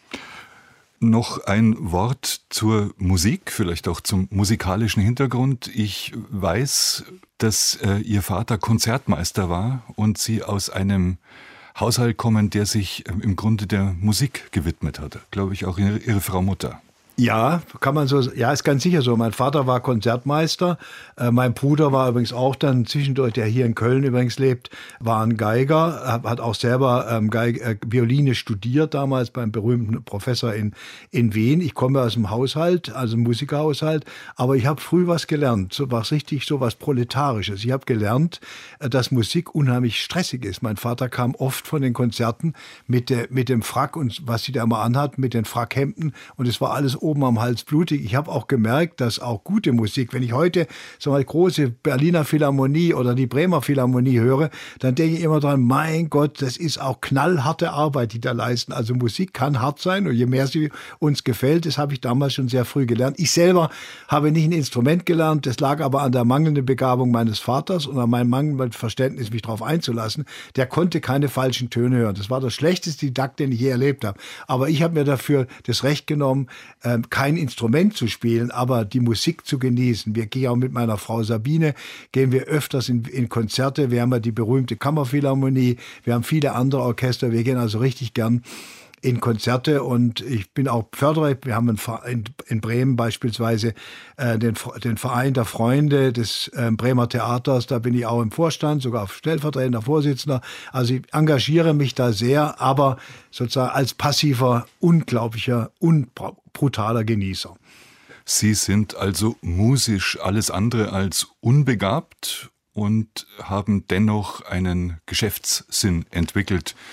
Noch ein Wort zur Musik, vielleicht auch zum musikalischen Hintergrund. Ich weiß, dass äh, Ihr Vater Konzertmeister war und Sie aus einem Haushalt kommen, der sich äh, im Grunde der Musik gewidmet hat. Glaube ich auch Ihre, Ihre Frau Mutter. Ja, kann man so, ja, ist ganz sicher so. Mein Vater war Konzertmeister, äh, mein Bruder war übrigens auch dann zwischendurch, der hier in Köln übrigens lebt, war ein Geiger, hat auch selber ähm, Geige, äh, Violine studiert damals beim berühmten Professor in, in Wien. Ich komme aus dem Haushalt, also einem Musikerhaushalt, aber ich habe früh was gelernt, so was richtig, so was Proletarisches. Ich habe gelernt, äh, dass Musik unheimlich stressig ist. Mein Vater kam oft von den Konzerten mit, der, mit dem Frack und was sie da immer anhat, mit den Frackhemden und es war alles oben am Hals blutig. Ich habe auch gemerkt, dass auch gute Musik, wenn ich heute so eine große Berliner Philharmonie oder die Bremer Philharmonie höre, dann denke ich immer dran, mein Gott, das ist auch knallharte Arbeit, die da leisten. Also Musik kann hart sein und je mehr sie uns gefällt, das habe ich damals schon sehr früh gelernt. Ich selber habe nicht ein Instrument gelernt, das lag aber an der mangelnden Begabung meines Vaters und an meinem mangelnden Verständnis, mich darauf einzulassen. Der konnte keine falschen Töne hören. Das war der schlechteste Didakt, den ich je erlebt habe. Aber ich habe mir dafür das Recht genommen, ähm, kein Instrument zu spielen, aber die Musik zu genießen. Wir gehen auch mit meiner Frau Sabine, gehen wir öfters in, in Konzerte. Wir haben ja die berühmte Kammerphilharmonie, wir haben viele andere Orchester. Wir gehen also richtig gern in Konzerte und ich bin auch Förderer. Wir haben in, in Bremen beispielsweise äh, den, den Verein der Freunde des äh, Bremer Theaters. Da bin ich auch im Vorstand, sogar stellvertretender Vorsitzender. Also ich engagiere mich da sehr, aber sozusagen als passiver, unglaublicher, unbrutaler Genießer. Sie sind also musisch alles andere als unbegabt und haben dennoch einen Geschäftssinn entwickelt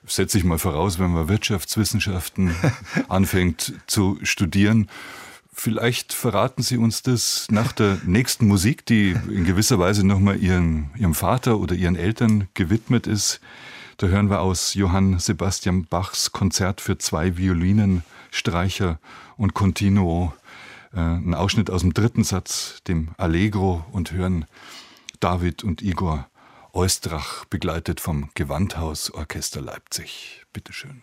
setze ich mal voraus, wenn man Wirtschaftswissenschaften anfängt zu studieren. Vielleicht verraten Sie uns das nach der nächsten Musik, die in gewisser Weise nochmal ihren, Ihrem Vater oder Ihren Eltern gewidmet ist. Da hören wir aus Johann Sebastian Bachs Konzert für zwei Violinen, Streicher und Continuo äh, einen Ausschnitt aus dem dritten Satz, dem Allegro, und hören David und Igor Oistrach, begleitet vom Gewandhausorchester Leipzig. Bitteschön.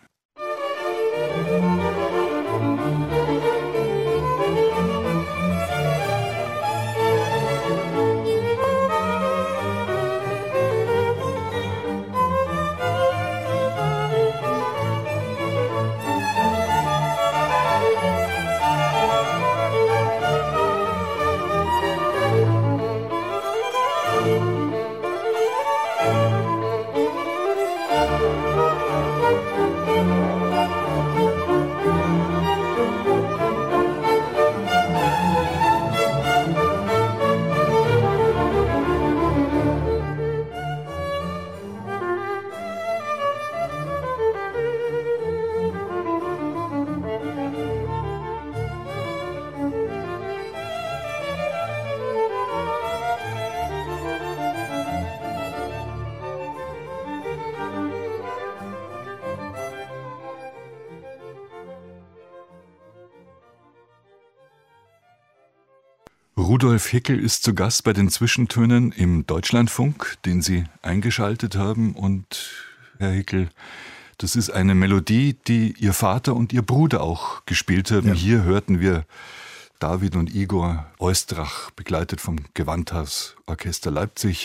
Rudolf Hickel ist zu Gast bei den Zwischentönen im Deutschlandfunk, den Sie eingeschaltet haben. Und Herr Hickel, das ist eine Melodie, die Ihr Vater und Ihr Bruder auch gespielt haben. Ja. Hier hörten wir David und Igor Oistrach, begleitet vom Gewandhausorchester Leipzig,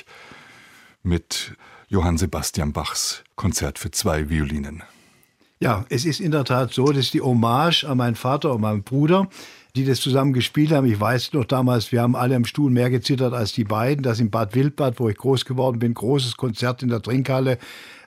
mit Johann Sebastian Bachs Konzert für zwei Violinen. Ja, es ist in der Tat so, dass die Hommage an meinen Vater und meinen Bruder, die das zusammen gespielt haben. Ich weiß noch damals, wir haben alle im Stuhl mehr gezittert als die beiden. Das in Bad Wildbad, wo ich groß geworden bin, großes Konzert in der Trinkhalle.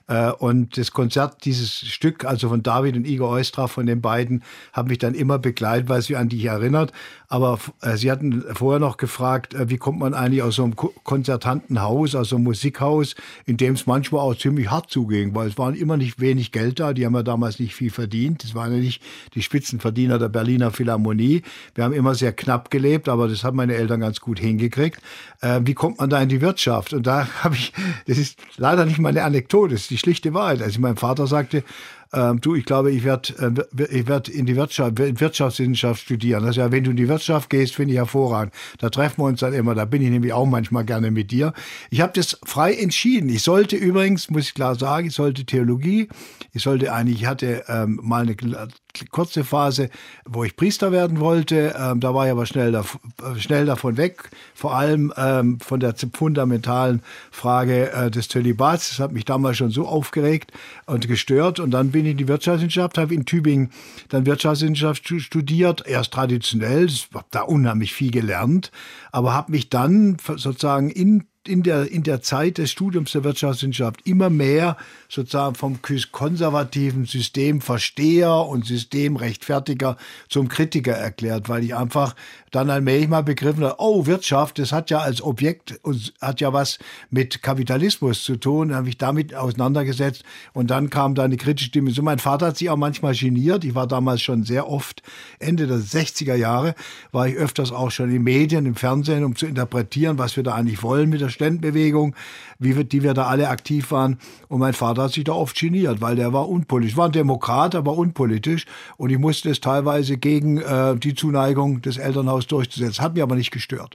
Und das Konzert, dieses Stück, also von David und Igor Oistrach, von den beiden, hat mich dann immer begleitet, weil sie an dich erinnert. Aber äh, sie hatten vorher noch gefragt, äh, wie kommt man eigentlich aus so einem konzertanten Haus, aus so einem Musikhaus, in dem es manchmal auch ziemlich hart zuging, weil es waren immer nicht wenig Geld da, die haben ja damals nicht viel verdient. Das waren ja nicht die Spitzenverdiener der Berliner Philharmonie. Wir haben immer sehr knapp gelebt, aber das haben meine Eltern ganz gut hingekriegt. Äh, wie kommt man da in die Wirtschaft? Und da habe ich, das ist leider nicht mal eine Anekdote, das ist die schlichte Wahrheit. Also mein Vater sagte, ähm, du, ich glaube, ich werde äh, ich werd in die Wirtschaft, Wirtschaftswissenschaft studieren. Also ja, wenn du in die Wirtschaft gehst, finde ich hervorragend. Da treffen wir uns dann immer, da bin ich nämlich auch manchmal gerne mit dir. Ich habe das frei entschieden. Ich sollte übrigens, muss ich klar sagen, ich sollte Theologie, ich sollte eigentlich, ich hatte ähm, mal eine kurze Phase, wo ich Priester werden wollte. Ähm, da war ich aber schnell, da, schnell davon weg. Vor allem ähm, von der fundamentalen Frage äh, des Zölibats. Das hat mich damals schon so aufgeregt und gestört. Und dann bin ich in die Wirtschaftswissenschaft, habe in Tübingen dann Wirtschaftswissenschaft studiert. Erst traditionell, habe da unheimlich viel gelernt. Aber habe mich dann sozusagen in in der, in der Zeit des Studiums der Wirtschaftswissenschaft immer mehr sozusagen vom konservativen Systemversteher und Systemrechtfertiger zum Kritiker erklärt, weil ich einfach dann allmählich mal begriffen habe, oh, Wirtschaft, das hat ja als Objekt und hat ja was mit Kapitalismus zu tun, dann habe ich damit auseinandergesetzt und dann kam da eine kritische Dimension. Mein Vater hat sich auch manchmal geniert, ich war damals schon sehr oft, Ende der sechziger Jahre, war ich öfters auch schon in Medien, im Fernsehen, um zu interpretieren, was wir da eigentlich wollen mit der Studentenbewegung, wie wir, die wir da alle aktiv waren. Und mein Vater hat sich da oft geniert, weil der war unpolitisch. War ein Demokrat, aber unpolitisch. Und ich musste es teilweise gegen äh, die Zuneigung des Elternhauses durchzusetzen. Hat mich aber nicht gestört.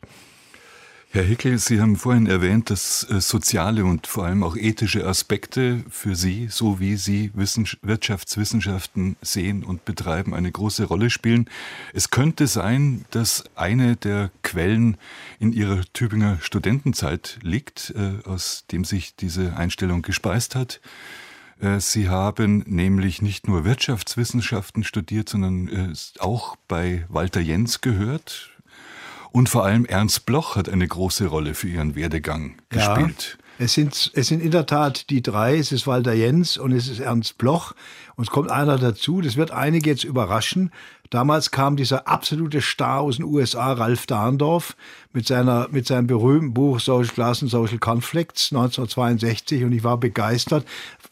Herr Hickel, Sie haben vorhin erwähnt, dass äh, soziale und vor allem auch ethische Aspekte für Sie, so wie Sie Wissens- Wirtschaftswissenschaften sehen und betreiben, eine große Rolle spielen. Es könnte sein, dass eine der Quellen in Ihrer Tübinger Studentenzeit liegt, äh, aus dem sich diese Einstellung gespeist hat. Äh, Sie haben nämlich nicht nur Wirtschaftswissenschaften studiert, sondern äh, auch bei Walter Jens gehört. Und vor allem Ernst Bloch hat eine große Rolle für Ihren Werdegang gespielt. Ja, es sind, es sind in der Tat die drei. Es ist Walter Jens und es ist Ernst Bloch. Und es kommt einer dazu, das wird einige jetzt überraschen. Damals kam dieser absolute Star aus den U S A, Ralph Dahndorf, mit seiner, mit seinem berühmten Buch Social Class and Social Conflicts neunzehnhundertzweiundsechzig. Und ich war begeistert.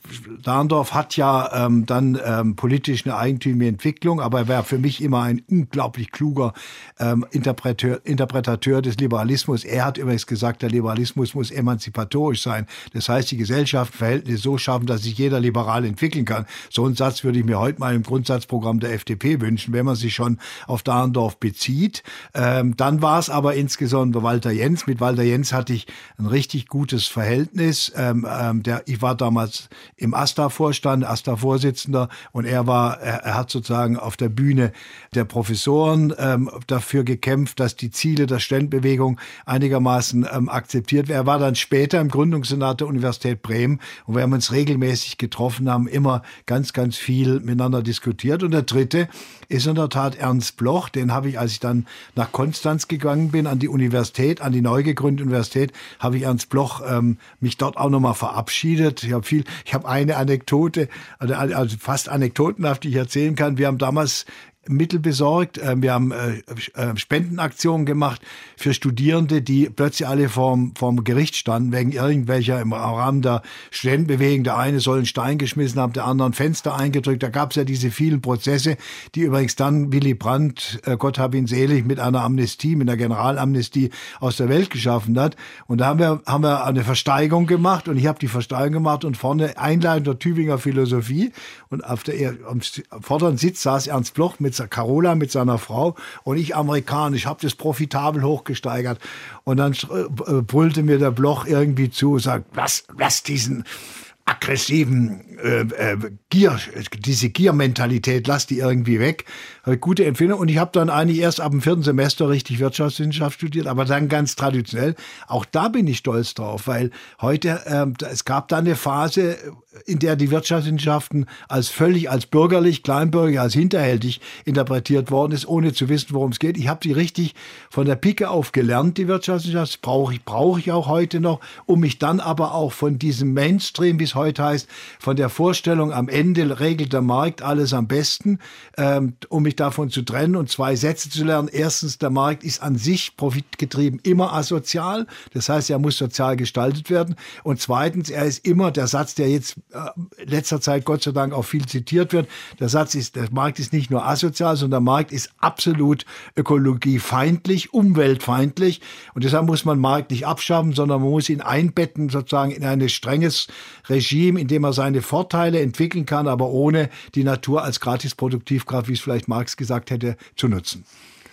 Dahrendorf hat ja ähm, dann ähm, politisch eine eigentümliche Entwicklung, aber er war für mich immer ein unglaublich kluger ähm, Interpreteur, Interpretateur des Liberalismus. Er hat übrigens gesagt, der Liberalismus muss emanzipatorisch sein. Das heißt, die Gesellschaftsverhältnisse so schaffen, dass sich jeder liberal entwickeln kann. So einen Satz würde ich mir heute mal im Grundsatzprogramm der F D P wünschen, wenn man sich schon auf Dahrendorf bezieht. Ähm, dann war es aber insgesamt Walter Jens. Mit Walter Jens hatte ich ein richtig gutes Verhältnis. Ähm, ähm, der, ich war damals im AStA-Vorstand, AStA-Vorsitzender, und er war, er, er hat sozusagen auf der Bühne der Professoren ähm, dafür gekämpft, dass die Ziele der Studentenbewegung einigermaßen ähm, akzeptiert werden. Er war dann später im Gründungssenat der Universität Bremen, und wir haben uns regelmäßig getroffen, haben immer ganz, ganz viel miteinander diskutiert. Und der dritte ist in der Tat Ernst Bloch. Den habe ich, als ich dann nach Konstanz gegangen bin, an die Universität, an die neu gegründete Universität, habe ich Ernst Bloch ähm, mich dort auch nochmal verabschiedet. Ich habe viel, ich habe eine Anekdote, also fast anekdotenhaft, die ich erzählen kann. Wir haben damals Mittel besorgt. Wir haben Spendenaktionen gemacht für Studierende, die plötzlich alle vorm, vorm Gericht standen, wegen irgendwelcher im Rahmen der Studentenbewegung. Der eine soll einen Stein geschmissen haben, der andere ein Fenster eingedrückt. Da gab es ja diese vielen Prozesse, die übrigens dann Willy Brandt, Gott hab ihn selig, mit einer Amnestie, mit einer Generalamnestie aus der Welt geschaffen hat. Und da haben wir, haben wir eine Versteigerung gemacht, und ich habe die Versteigerung gemacht, und vorne Einleitung der Tübinger Philosophie, und auf der am vorderen Sitz saß Ernst Bloch mit Carola, mit seiner Frau, und ich amerikanisch, habe das profitabel hochgesteigert. Und dann äh, brüllte mir der Bloch irgendwie zu und sagt, lass, lass diesen aggressiven äh, äh, Gier, diese Giermentalität, lass die irgendwie weg. Gute Empfehlung. Und ich habe dann eigentlich erst ab dem vierten Semester richtig Wirtschaftswissenschaft studiert, aber dann ganz traditionell. Auch da bin ich stolz drauf, weil heute, ähm, es gab da eine Phase, in der die Wirtschaftswissenschaften als völlig, als bürgerlich, kleinbürgerlich, als hinterhältig interpretiert worden ist, ohne zu wissen, worum es geht. Ich habe die richtig von der Pike auf gelernt, die Wirtschaftswissenschaft. Das brauche ich, brauche ich auch heute noch, um mich dann aber auch von diesem Mainstream, wie es heute heißt, von der Vorstellung, am Ende regelt der Markt alles am besten, ähm, um mich davon zu trennen und zwei Sätze zu lernen. Erstens, der Markt ist an sich profitgetrieben immer asozial. Das heißt, er muss sozial gestaltet werden. Und zweitens, er ist immer der Satz, der jetzt äh, letzter Zeit Gott sei Dank auch viel zitiert wird. Der Satz ist, der Markt ist nicht nur asozial, sondern der Markt ist absolut ökologiefeindlich, umweltfeindlich. Und deshalb muss man den Markt nicht abschaffen, sondern man muss ihn einbetten sozusagen in ein strenges Regime, in dem er seine Vorteile entwickeln kann, aber ohne die Natur als Gratisproduktivkraft, wie es vielleicht Marx gesagt hätte, zu nutzen.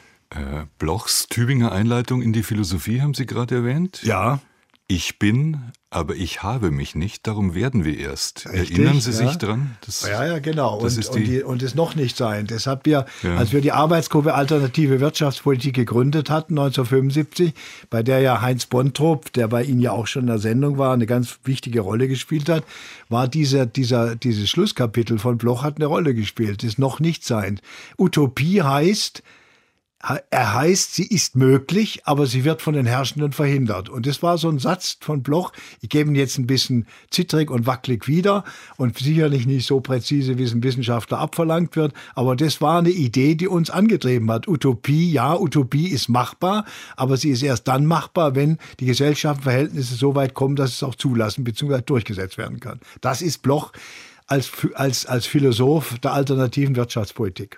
Äh, Blochs Tübinger Einleitung in die Philosophie haben Sie gerade erwähnt? Ja. Ich bin, aber ich habe mich nicht, darum werden wir erst. Richtig, Erinnern Sie ja. sich dran? Das, ja, ja, genau. Das und, ist und, die die, und das noch nicht sein. Deshalb wir, ja. als wir die Arbeitsgruppe Alternative Wirtschaftspolitik gegründet hatten, neunzehnhundertfünfundsiebzig, bei der ja Heinz Bontrop, der bei Ihnen ja auch schon in der Sendung war, eine ganz wichtige Rolle gespielt hat, war dieser, dieser, dieses Schlusskapitel von Bloch hat eine Rolle gespielt. Das noch nicht sein. Utopie heißt, Er heißt, sie ist möglich, aber sie wird von den Herrschenden verhindert. Und das war so ein Satz von Bloch. Ich gebe ihn jetzt ein bisschen zittrig und wackelig wieder und sicherlich nicht so präzise, wie es ein Wissenschaftler abverlangt wird. Aber das war eine Idee, die uns angetrieben hat. Utopie, ja, Utopie ist machbar, aber sie ist erst dann machbar, wenn die Gesellschaftsverhältnisse so weit kommen, dass es auch zulassen bzw. durchgesetzt werden kann. Das ist Bloch als, als, als Philosoph der alternativen Wirtschaftspolitik.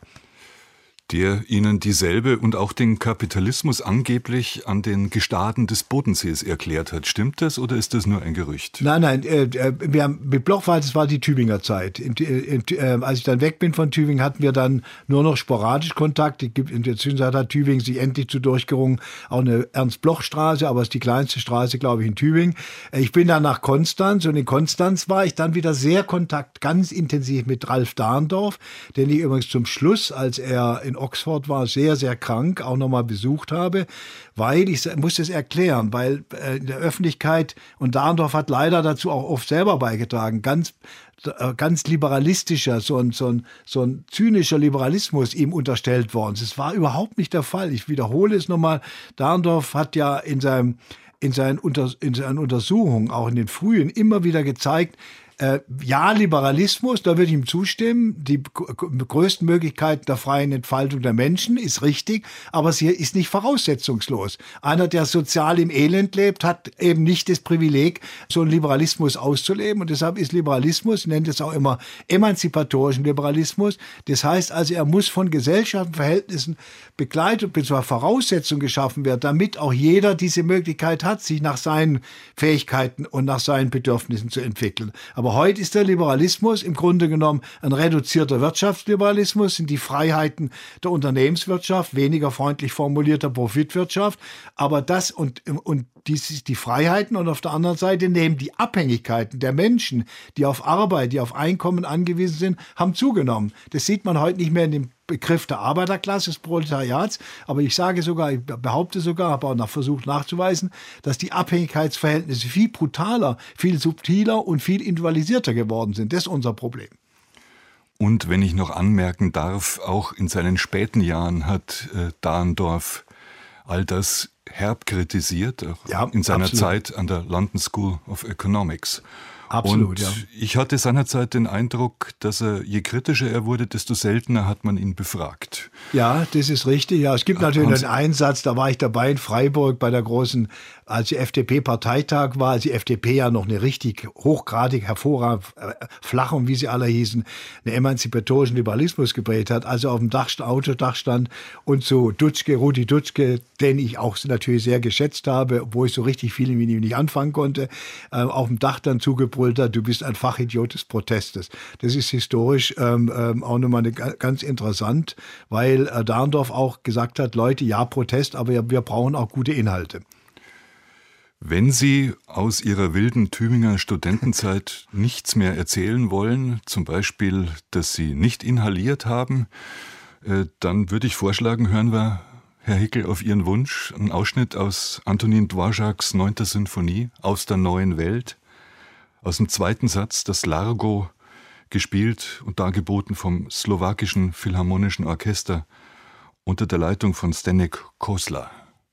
Der Ihnen dieselbe und auch den Kapitalismus angeblich an den Gestaden des Bodensees erklärt hat. Stimmt das oder ist das nur ein Gerücht? Nein, nein, äh, wir haben, mit Bloch war, das war die Tübinger Zeit. In, in, äh, als ich dann weg bin von Tübingen, hatten wir dann nur noch sporadisch Kontakt. In der Zwischenzeit hat Tübingen sich endlich zu durchgerungen, auch eine Ernst-Bloch-Straße, aber es ist die kleinste Straße, glaube ich, in Tübingen. Ich bin dann nach Konstanz und in Konstanz war ich dann wieder sehr Kontakt, ganz intensiv mit Ralf Dahrendorf, den ich übrigens zum Schluss, als er in Oxford war, sehr, sehr krank, auch nochmal besucht habe, weil, ich muss das erklären, weil äh, in der Öffentlichkeit, und Dahrendorf hat leider dazu auch oft selber beigetragen, ganz ganz liberalistischer, so ein, so ein, so ein zynischer Liberalismus ihm unterstellt worden. Das war überhaupt nicht der Fall. Ich wiederhole es nochmal, Dahrendorf hat ja in seinem in seinen, Unter, in seinen Untersuchungen, auch in den frühen, immer wieder gezeigt, Äh, ja, Liberalismus, da würde ich ihm zustimmen. Die größten Möglichkeiten der freien Entfaltung der Menschen ist richtig, aber sie ist nicht voraussetzungslos. Einer, der sozial im Elend lebt, hat eben nicht das Privileg, so einen Liberalismus auszuleben. Und deshalb ist Liberalismus, ich nenne das auch immer emanzipatorischen Liberalismus. Das heißt also, er muss von Gesellschaftsverhältnissen begleitet, beziehungsweise Voraussetzungen geschaffen werden, damit auch jeder diese Möglichkeit hat, sich nach seinen Fähigkeiten und nach seinen Bedürfnissen zu entwickeln. Aber heute ist der Liberalismus im Grunde genommen ein reduzierter Wirtschaftsliberalismus, sind die Freiheiten der Unternehmenswirtschaft, weniger freundlich formulierter Profitwirtschaft. Aber das und, und dies, die Freiheiten und auf der anderen Seite nehmen die Abhängigkeiten der Menschen, die auf Arbeit, die auf Einkommen angewiesen sind, haben zugenommen. Das sieht man heute nicht mehr in dem Begriff der Arbeiterklasse, des Proletariats, aber ich sage sogar, ich behaupte sogar, habe auch noch versucht nachzuweisen, dass die Abhängigkeitsverhältnisse viel brutaler, viel subtiler und viel individualisierter geworden sind. Das ist unser Problem. Und wenn ich noch anmerken darf, auch in seinen späten Jahren hat äh, Dahrendorf all das herb kritisiert, auch ja, in seiner absolut. Zeit an der London School of Economics. Absolut, und ja. Ich hatte seinerzeit den Eindruck, dass er, je kritischer er wurde, desto seltener hat man ihn befragt. Ja, das ist richtig. Ja, es gibt natürlich Hans- einen Einsatz, da war ich dabei in Freiburg bei der großen, als die F D P-Parteitag war, als die F D P ja noch eine richtig hochgradig hervorragend, äh, Flachung, wie sie alle hießen, einen emanzipatorischen Liberalismus geprägt hat, also auf dem Dach, Autodach stand und so Dutschke, Rudi Dutschke, den ich auch natürlich sehr geschätzt habe, obwohl ich so richtig viel mit ihm nicht anfangen konnte, äh, auf dem Dach dann zugebrüllt hat, du bist ein Fachidiot des Protestes. Das ist historisch ähm, ähm, auch nochmal eine, ganz interessant, weil äh, Dahrendorf auch gesagt hat, Leute, ja, Protest, aber wir, wir brauchen auch gute Inhalte. Wenn Sie aus Ihrer wilden Tübinger Studentenzeit nichts mehr erzählen wollen, zum Beispiel, dass Sie nicht inhaliert haben, äh, dann würde ich vorschlagen, hören wir, Herr Hickel, auf Ihren Wunsch einen Ausschnitt aus Antonin Dvořáks neunter Sinfonie aus der neuen Welt, aus dem zweiten Satz, das Largo, gespielt und dargeboten vom slowakischen Philharmonischen Orchester unter der Leitung von Zdeněk Kosla.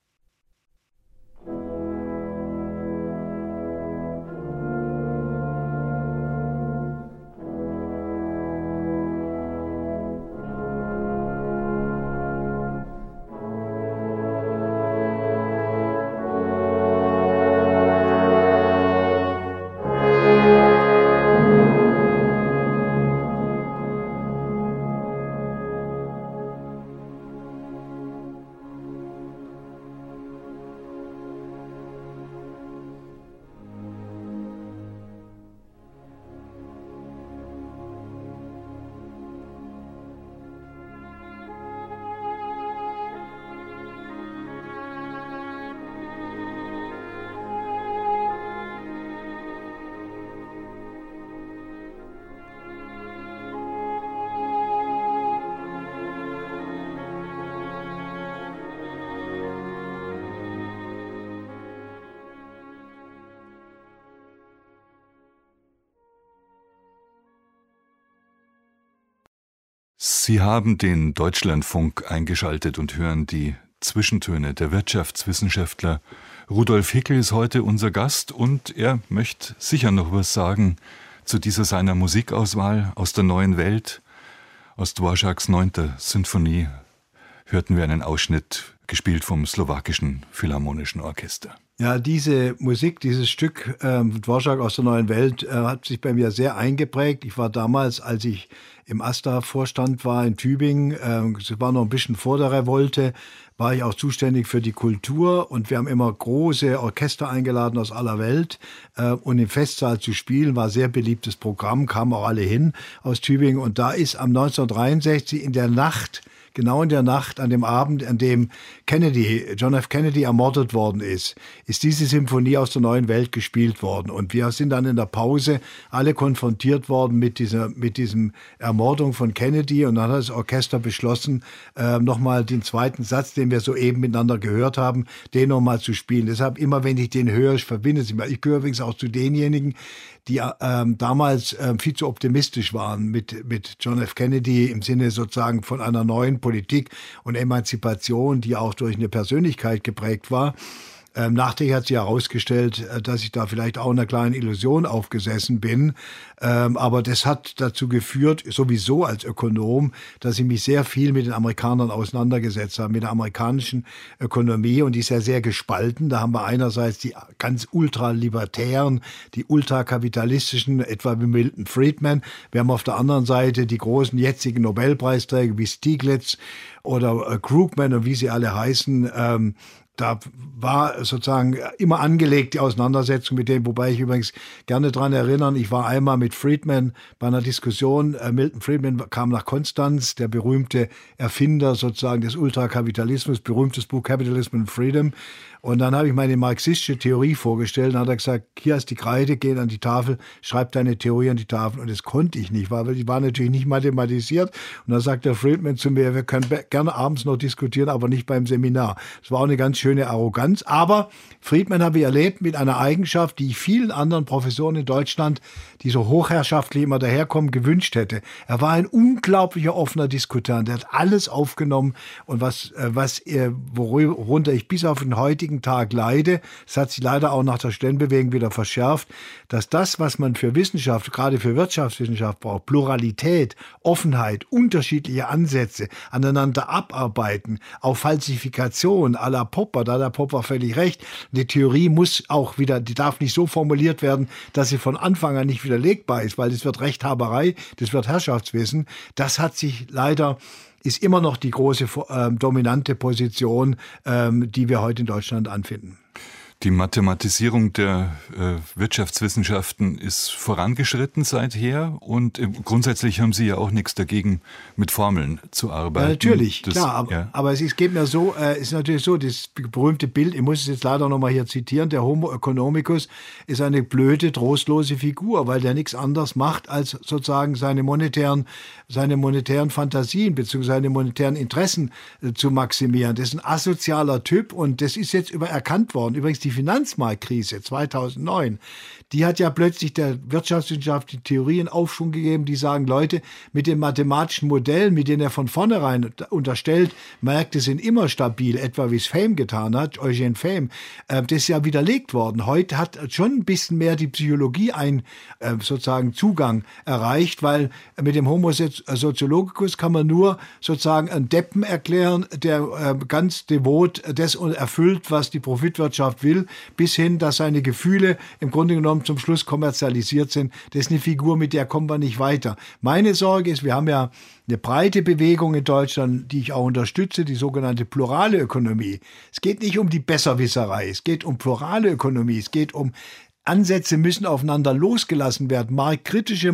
Sie haben den Deutschlandfunk eingeschaltet und hören die Zwischentöne. Der Wirtschaftswissenschaftler Rudolf Hickel ist heute unser Gast und er möchte sicher noch was sagen zu dieser seiner Musikauswahl aus der neuen Welt. Aus Dvořáks neunter Sinfonie hörten wir einen Ausschnitt, gespielt vom slowakischen Philharmonischen Orchester. Ja, diese Musik, dieses Stück ähm, Dvořák aus der neuen Welt äh, hat sich bei mir sehr eingeprägt. Ich war damals, als ich im AStA-Vorstand war in Tübingen, äh, es war noch ein bisschen vor der Revolte, war ich auch zuständig für die Kultur und wir haben immer große Orchester eingeladen aus aller Welt äh, und im Festsaal zu spielen, war ein sehr beliebtes Programm, kamen auch alle hin aus Tübingen und da ist am neunzehnhundertdreiundsechzig in der Nacht, genau in der Nacht, an dem Abend, an dem Kennedy, John F. Kennedy ermordet worden ist, ist diese Symphonie aus der neuen Welt gespielt worden. Und wir sind dann in der Pause alle konfrontiert worden mit dieser, mit diesem Ermordung von Kennedy. Und dann hat das Orchester beschlossen, äh, nochmal den zweiten Satz, den wir soeben miteinander gehört haben, den nochmal zu spielen. Deshalb immer, wenn ich den höre, ich verbinde es immer. Ich gehöre übrigens auch zu denjenigen, die ähm, damals ähm, viel zu optimistisch waren mit, mit John F. Kennedy im Sinne sozusagen von einer neuen Politik und Emanzipation, die auch durch eine Persönlichkeit geprägt war. Ähm, nachträglich hat sich herausgestellt, äh, dass ich da vielleicht auch einer kleinen Illusion aufgesessen bin. Ähm, aber das hat dazu geführt, sowieso als Ökonom, dass ich mich sehr viel mit den Amerikanern auseinandergesetzt habe, mit der amerikanischen Ökonomie. Und die ist ja sehr gespalten. Da haben wir einerseits die ganz ultralibertären, die ultrakapitalistischen, etwa wie Milton Friedman. Wir haben auf der anderen Seite die großen jetzigen Nobelpreisträger wie Stiglitz oder äh, Krugman und wie sie alle heißen. Ähm, Da war sozusagen immer angelegt die Auseinandersetzung mit dem, wobei ich übrigens gerne daran erinnern, ich war einmal mit Friedman bei einer Diskussion, äh, Milton Friedman kam nach Konstanz, der berühmte Erfinder sozusagen des Ultrakapitalismus, berühmtes Buch Capitalism and Freedom. Und dann habe ich meine marxistische Theorie vorgestellt. Dann hat er gesagt, hier ist die Kreide, geh an die Tafel, schreib deine Theorie an die Tafel. Und das konnte ich nicht, weil die war natürlich nicht mathematisiert. Und dann sagt der Friedman zu mir, wir können gerne abends noch diskutieren, aber nicht beim Seminar. Das war auch eine ganz schöne Arroganz. Aber Friedman habe ich erlebt mit einer Eigenschaft, die ich vielen anderen Professoren in Deutschland, die so hochherrschaftlich immer daherkommen, gewünscht hätte. Er war ein unglaublicher offener Diskutant. Er hat alles aufgenommen. Und was, was, worunter ich bis auf den heutigen Tag leide, es hat sich leider auch nach der Stellenbewegung wieder verschärft, dass das, was man für Wissenschaft, gerade für Wirtschaftswissenschaft braucht, Pluralität, Offenheit, unterschiedliche Ansätze, aneinander abarbeiten, auch Falsifikation à la Popper, da hat der Popper völlig recht. Die Theorie muss auch wieder, die darf nicht so formuliert werden, dass sie von Anfang an nicht widerlegbar ist, weil das wird Rechthaberei, das wird Herrschaftswissen. Das hat sich leider ist immer noch die große äh, dominante Position, ähm, die wir heute in Deutschland anfinden. Die Mathematisierung der äh, Wirtschaftswissenschaften ist vorangeschritten seither und äh, grundsätzlich haben Sie ja auch nichts dagegen, mit Formeln zu arbeiten. Ja, natürlich, das, klar, aber, ja. aber es ist, geht mir so, es äh, ist natürlich so, das berühmte Bild, ich muss es jetzt leider nochmal hier zitieren, der Homo economicus ist eine blöde, trostlose Figur, weil der nichts anderes macht, als sozusagen seine monetären, seine monetären Fantasien bzw. seine monetären Interessen äh, zu maximieren. Das ist ein asozialer Typ und das ist jetzt über erkannt worden. Übrigens die Die Finanzmarktkrise zweitausendneun, die hat ja plötzlich der Wirtschaftswissenschaft die Theorien Aufschwung gegeben, die sagen, Leute, mit den mathematischen Modellen, mit denen er von vornherein unterstellt, Märkte sind immer stabil, etwa wie es Fame getan hat, Eugene Fame, äh, das ist ja widerlegt worden. Heute hat schon ein bisschen mehr die Psychologie ein äh, sozusagen Zugang erreicht, weil mit dem Homo sociologicus kann man nur sozusagen einen Deppen erklären, der äh, ganz devot das erfüllt, was die Profitwirtschaft will, bis hin, dass seine Gefühle im Grunde genommen zum Schluss kommerzialisiert sind. Das ist eine Figur, mit der kommen wir nicht weiter. Meine Sorge ist, wir haben ja eine breite Bewegung in Deutschland, die ich auch unterstütze, die sogenannte plurale Ökonomie. Es geht nicht um die Besserwisserei, es geht um plurale Ökonomie, es geht um Ansätze müssen aufeinander losgelassen werden. Marktkritische,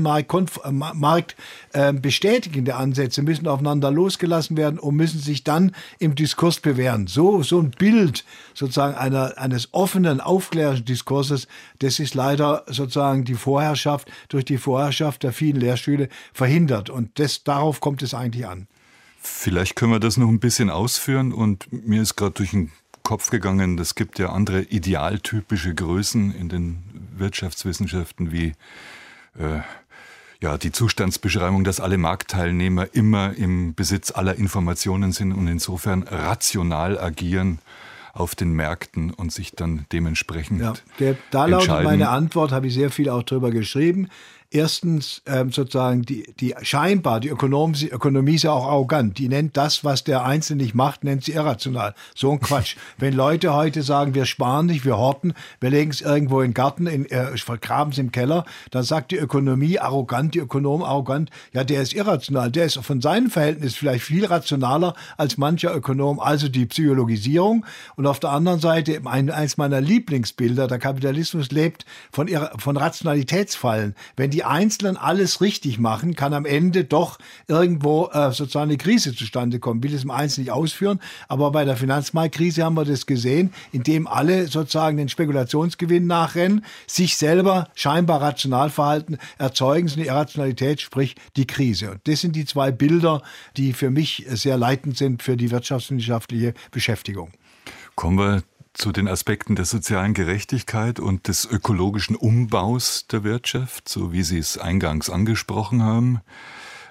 marktbestätigende äh, Ansätze müssen aufeinander losgelassen werden und müssen sich dann im Diskurs bewähren. So, so ein Bild sozusagen einer, eines offenen, aufklärischen Diskurses, das ist leider sozusagen die Vorherrschaft, durch die Vorherrschaft der vielen Lehrstühle verhindert. Und das, darauf kommt es eigentlich an. Vielleicht können wir das noch ein bisschen ausführen und mir ist gerade durch den Kopf gegangen, es gibt ja andere idealtypische Größen in den Wirtschaftswissenschaften wie äh, ja, die Zustandsbeschreibung, dass alle Marktteilnehmer immer im Besitz aller Informationen sind und insofern rational agieren auf den Märkten und sich dann dementsprechend ja, der, da lautet meine Antwort, habe ich sehr viel auch drüber geschrieben. Erstens ähm, sozusagen die, die scheinbar, die Ökonomie, Ökonomie ist ja auch arrogant. Die nennt das, was der Einzelne nicht macht, nennt sie irrational. So ein Quatsch. Wenn Leute heute sagen, wir sparen nicht, wir horten, wir legen es irgendwo in den Garten, in, äh, vergraben es im Keller, dann sagt die Ökonomie arrogant, die Ökonom arrogant, ja, der ist irrational. Der ist von seinem Verhältnis vielleicht viel rationaler als mancher Ökonom. Also die Psychologisierung. Und auf der anderen Seite, ein, eins meiner Lieblingsbilder, der Kapitalismus lebt von, von Rationalitätsfallen. Wenn die Einzelnen alles richtig machen, kann am Ende doch irgendwo äh, sozusagen eine Krise zustande kommen. Ich will es im Einzelnen nicht ausführen, aber bei der Finanzmarktkrise haben wir das gesehen, indem alle sozusagen den Spekulationsgewinn nachrennen, sich selber scheinbar rational verhalten, erzeugen sie eine Irrationalität, sprich die Krise. Und das sind die zwei Bilder, die für mich sehr leitend sind für die wirtschaftswissenschaftliche Beschäftigung. Kommen wir zu den Aspekten der sozialen Gerechtigkeit und des ökologischen Umbaus der Wirtschaft, so wie Sie es eingangs angesprochen haben.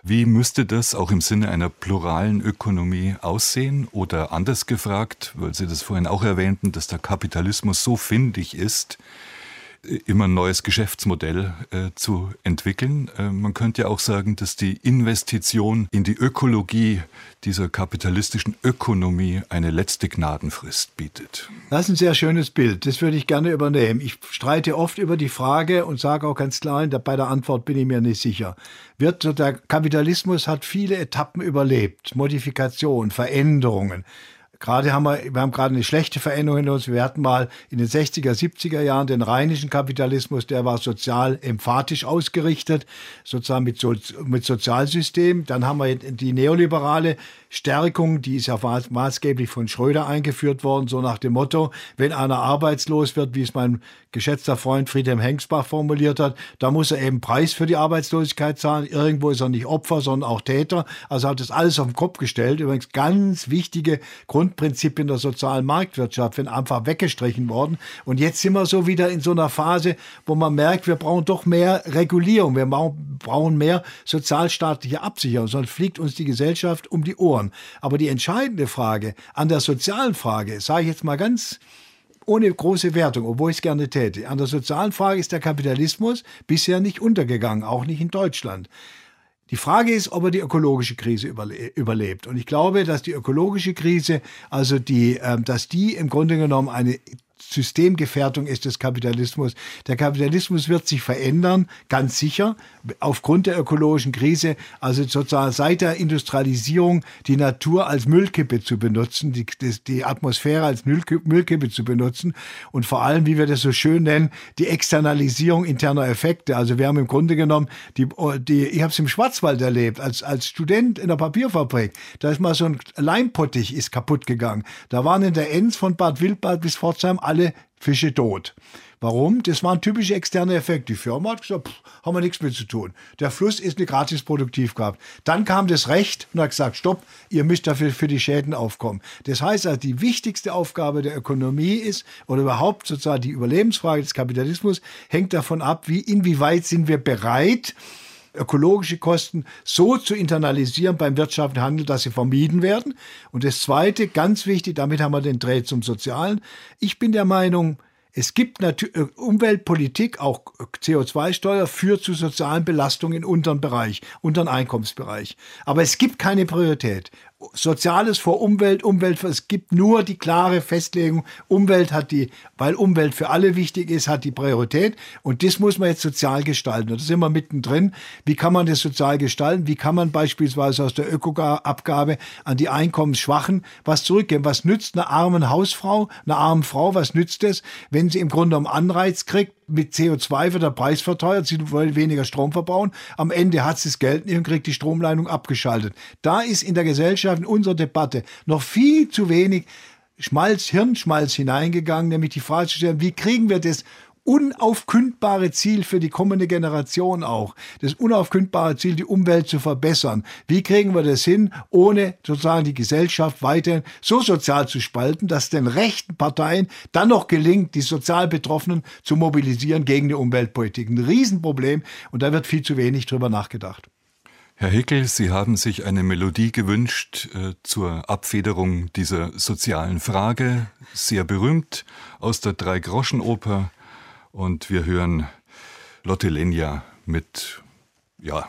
Wie müsste das auch im Sinne einer pluralen Ökonomie aussehen? Oder anders gefragt, weil Sie das vorhin auch erwähnten, dass der Kapitalismus so findig ist, immer ein neues Geschäftsmodell äh, zu entwickeln. Äh, man könnte ja auch sagen, dass die Investition in die Ökologie dieser kapitalistischen Ökonomie eine letzte Gnadenfrist bietet. Das ist ein sehr schönes Bild. Das würde ich gerne übernehmen. Ich streite oft über die Frage und sage auch ganz klar, bei der Antwort bin ich mir nicht sicher. Wird, der Kapitalismus hat viele Etappen überlebt. Modifikation, Veränderungen. Gerade haben wir, wir haben gerade eine schlechte Veränderung in uns. Wir hatten mal in den sechziger, siebziger Jahren den rheinischen Kapitalismus, der war sozial emphatisch ausgerichtet, sozusagen mit, so, mit Sozialsystem. Dann haben wir die neoliberale Stärkung, die ist ja maßgeblich von Schröder eingeführt worden, so nach dem Motto, wenn einer arbeitslos wird, wie es mein geschätzter Freund Friedhelm Hengsbach formuliert hat, da muss er eben Preis für die Arbeitslosigkeit zahlen. Irgendwo ist er nicht Opfer, sondern auch Täter. Also hat das alles auf den Kopf gestellt. Übrigens ganz wichtige Grundprinzipien der sozialen Marktwirtschaft sind einfach weggestrichen worden. Und jetzt sind wir so wieder in so einer Phase, wo man merkt, wir brauchen doch mehr Regulierung. Wir brauchen mehr sozialstaatliche Absicherung. Sonst fliegt uns die Gesellschaft um die Ohren. Aber die entscheidende Frage an der sozialen Frage, sage ich jetzt mal ganz ohne große Wertung, obwohl ich es gerne täte, an der sozialen Frage ist der Kapitalismus bisher nicht untergegangen, auch nicht in Deutschland. Die Frage ist, ob er die ökologische Krise überle- überlebt. Und ich glaube, dass die ökologische Krise, also die, äh, dass die im Grunde genommen eine Systemgefährdung ist des Kapitalismus. Der Kapitalismus wird sich verändern, ganz sicher, aufgrund der ökologischen Krise, also sozusagen seit der Industrialisierung die Natur als Müllkippe zu benutzen, die, die Atmosphäre als Müllkippe zu benutzen und vor allem, wie wir das so schön nennen, die Externalisierung interner Effekte. Also wir haben im Grunde genommen, die, die, ich habe es im Schwarzwald erlebt, als, als Student in der Papierfabrik, da ist mal so ein Leimpottich ist kaputt gegangen. Da waren in der Enns von Bad Wildbad bis Pforzheim alle Fische tot. Warum? Das waren typische externe Effekte. Die Firma hat gesagt, pff, haben wir nichts mit zu tun. Der Fluss ist eine gratis Produktivkraft. Dann kam das Recht und hat gesagt, stopp, ihr müsst dafür für die Schäden aufkommen. Das heißt also, die wichtigste Aufgabe der Ökonomie ist, oder überhaupt sozusagen die Überlebensfrage des Kapitalismus, hängt davon ab, wie inwieweit sind wir bereit, ökologische Kosten so zu internalisieren beim wirtschaftlichen Handel, dass sie vermieden werden. Und das Zweite, ganz wichtig, damit haben wir den Dreh zum Sozialen. Ich bin der Meinung, es gibt natürlich Umweltpolitik, auch C O zwei Steuer, führt zu sozialen Belastungen im unteren Bereich, unteren Einkommensbereich. Aber es gibt keine Priorität. Soziales vor Umwelt, Umwelt, es gibt nur die klare Festlegung, Umwelt hat die, weil Umwelt für alle wichtig ist, hat die Priorität und das muss man jetzt sozial gestalten. Und da sind wir mittendrin. Wie kann man das sozial gestalten? Wie kann man beispielsweise aus der Ökoabgabe an die Einkommensschwachen was zurückgeben? Was nützt einer armen Hausfrau, einer armen Frau, was nützt es, wenn sie im Grunde einen Anreiz kriegt, mit C O zwei wird der Preis verteuert, sie wollen weniger Strom verbauen. Am Ende hat sie das Geld nicht und kriegt die Stromleitung abgeschaltet. Da ist in der Gesellschaft, in unserer Debatte, noch viel zu wenig Schmalz, Hirnschmalz hineingegangen, nämlich die Frage zu stellen, wie kriegen wir das unaufkündbare Ziel für die kommende Generation auch, das unaufkündbare Ziel, die Umwelt zu verbessern. Wie kriegen wir das hin, ohne sozusagen die Gesellschaft weiterhin so sozial zu spalten, dass den rechten Parteien dann noch gelingt, die sozial Betroffenen zu mobilisieren gegen die Umweltpolitik. Ein Riesenproblem und da wird viel zu wenig drüber nachgedacht. Herr Hickel, Sie haben sich eine Melodie gewünscht äh, zur Abfederung dieser sozialen Frage, sehr berühmt, aus der Drei-Groschen-Oper. Und wir hören Lotte Lenya mit, ja,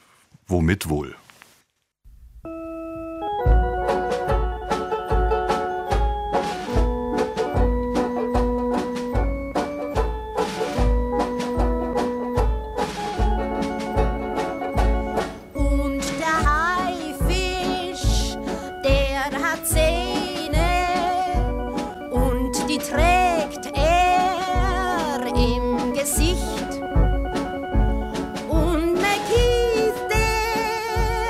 womit wohl? Gesicht und eine Kiste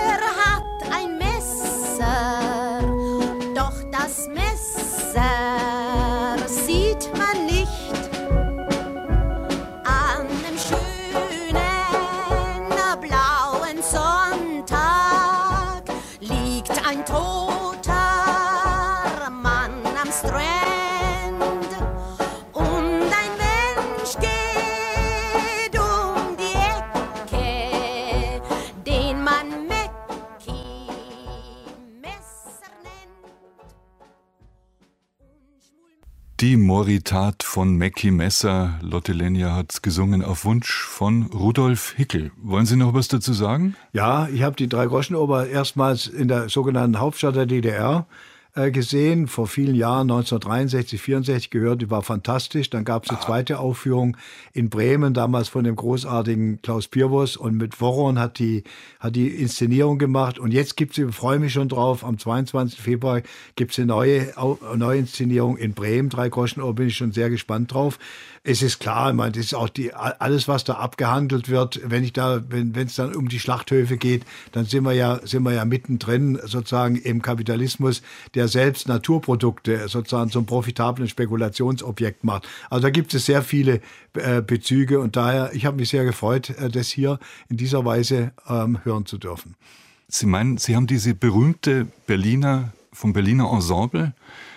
Die Moritat von Mackie Messer, Lotte Lenya hat gesungen auf Wunsch von Rudolf Hickel. Wollen Sie noch was dazu sagen? Ja, ich habe die Dreigroschenoper erstmals in der sogenannten Hauptstadt der D D R gesehen, vor vielen Jahren, neunzehnhundertdreiundsechzig, vierundsechzig gehört, die war fantastisch. Dann gab es eine zweite Aufführung in Bremen, damals von dem großartigen Klaus Pierwos, und mit Woron hat die, hat die Inszenierung gemacht. Und jetzt gibt es, ich freue mich schon drauf, am zweiundzwanzigsten Februar gibt es eine neue, neue Inszenierung in Bremen, Dreigroschenoper, bin ich schon sehr gespannt drauf. Es ist klar, ich meine, das ist auch die, alles, was da abgehandelt wird, wenn ich da, wenn es dann um die Schlachthöfe geht, dann sind wir ja, sind wir ja mittendrin sozusagen im Kapitalismus, der selbst Naturprodukte sozusagen zum profitablen Spekulationsobjekt macht. Also da gibt es sehr viele äh, Bezüge, und daher, ich habe mich sehr gefreut, äh, das hier in dieser Weise ähm, hören zu dürfen. Sie meinen, Sie haben diese berühmte Berliner, vom Berliner Ensemble,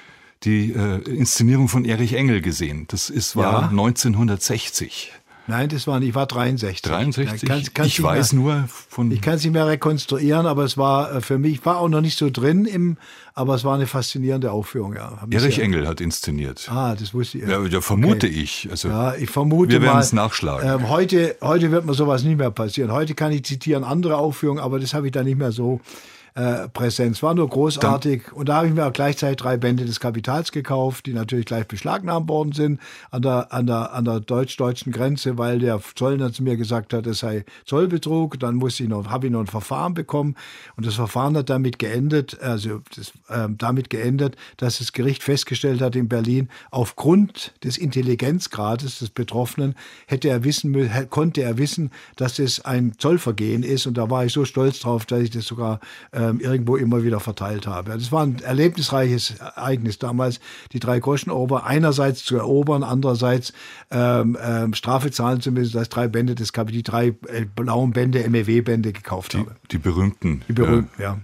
die äh, Inszenierung von Erich Engel gesehen. Das ist, war ja neunzehnhundertsechzig. Nein, das war nicht, ich war dreiundsechzig. dreiundsechzig? Ja, kann, kann ich weiß mehr, nur von... Ich kann es nicht mehr rekonstruieren, aber es war für mich, ich war auch noch nicht so drin, im, aber es war eine faszinierende Aufführung. Ja. Erich ja, Engel hat inszeniert. Ah, das wusste ich. Ja, ja vermute okay. ich. Also, ja, ich vermute wir werden mal, es nachschlagen. Ähm, heute, heute wird mir sowas nicht mehr passieren. Heute kann ich zitieren andere Aufführungen, aber das habe ich da nicht mehr so Äh, Präsenz. War nur großartig. Dann, und da habe ich mir auch gleichzeitig drei Bände des Kapitals gekauft, die natürlich gleich beschlagnahmt worden sind an der, an der, an der deutsch-deutschen Grenze, weil der Zollner zu mir gesagt hat, es sei Zollbetrug. Dann musste ich noch, habe ich noch ein Verfahren bekommen, und das Verfahren hat damit geendet, also das, äh, damit geendet, dass das Gericht festgestellt hat in Berlin, aufgrund des Intelligenzgrades des Betroffenen hätte er wissen, konnte er wissen, dass es ein Zollvergehen ist, und da war ich so stolz drauf, dass ich das sogar äh, irgendwo immer wieder verteilt habe. Das war ein erlebnisreiches Ereignis damals, die Dreigroschenoper einerseits zu erobern, andererseits ähm, ähm, Strafe zahlen zu müssen, dass drei Bände des Kap- die drei äh, blauen Bände, M E W-Bände gekauft die, habe. Die berühmten. Die berühmten, ja. ja.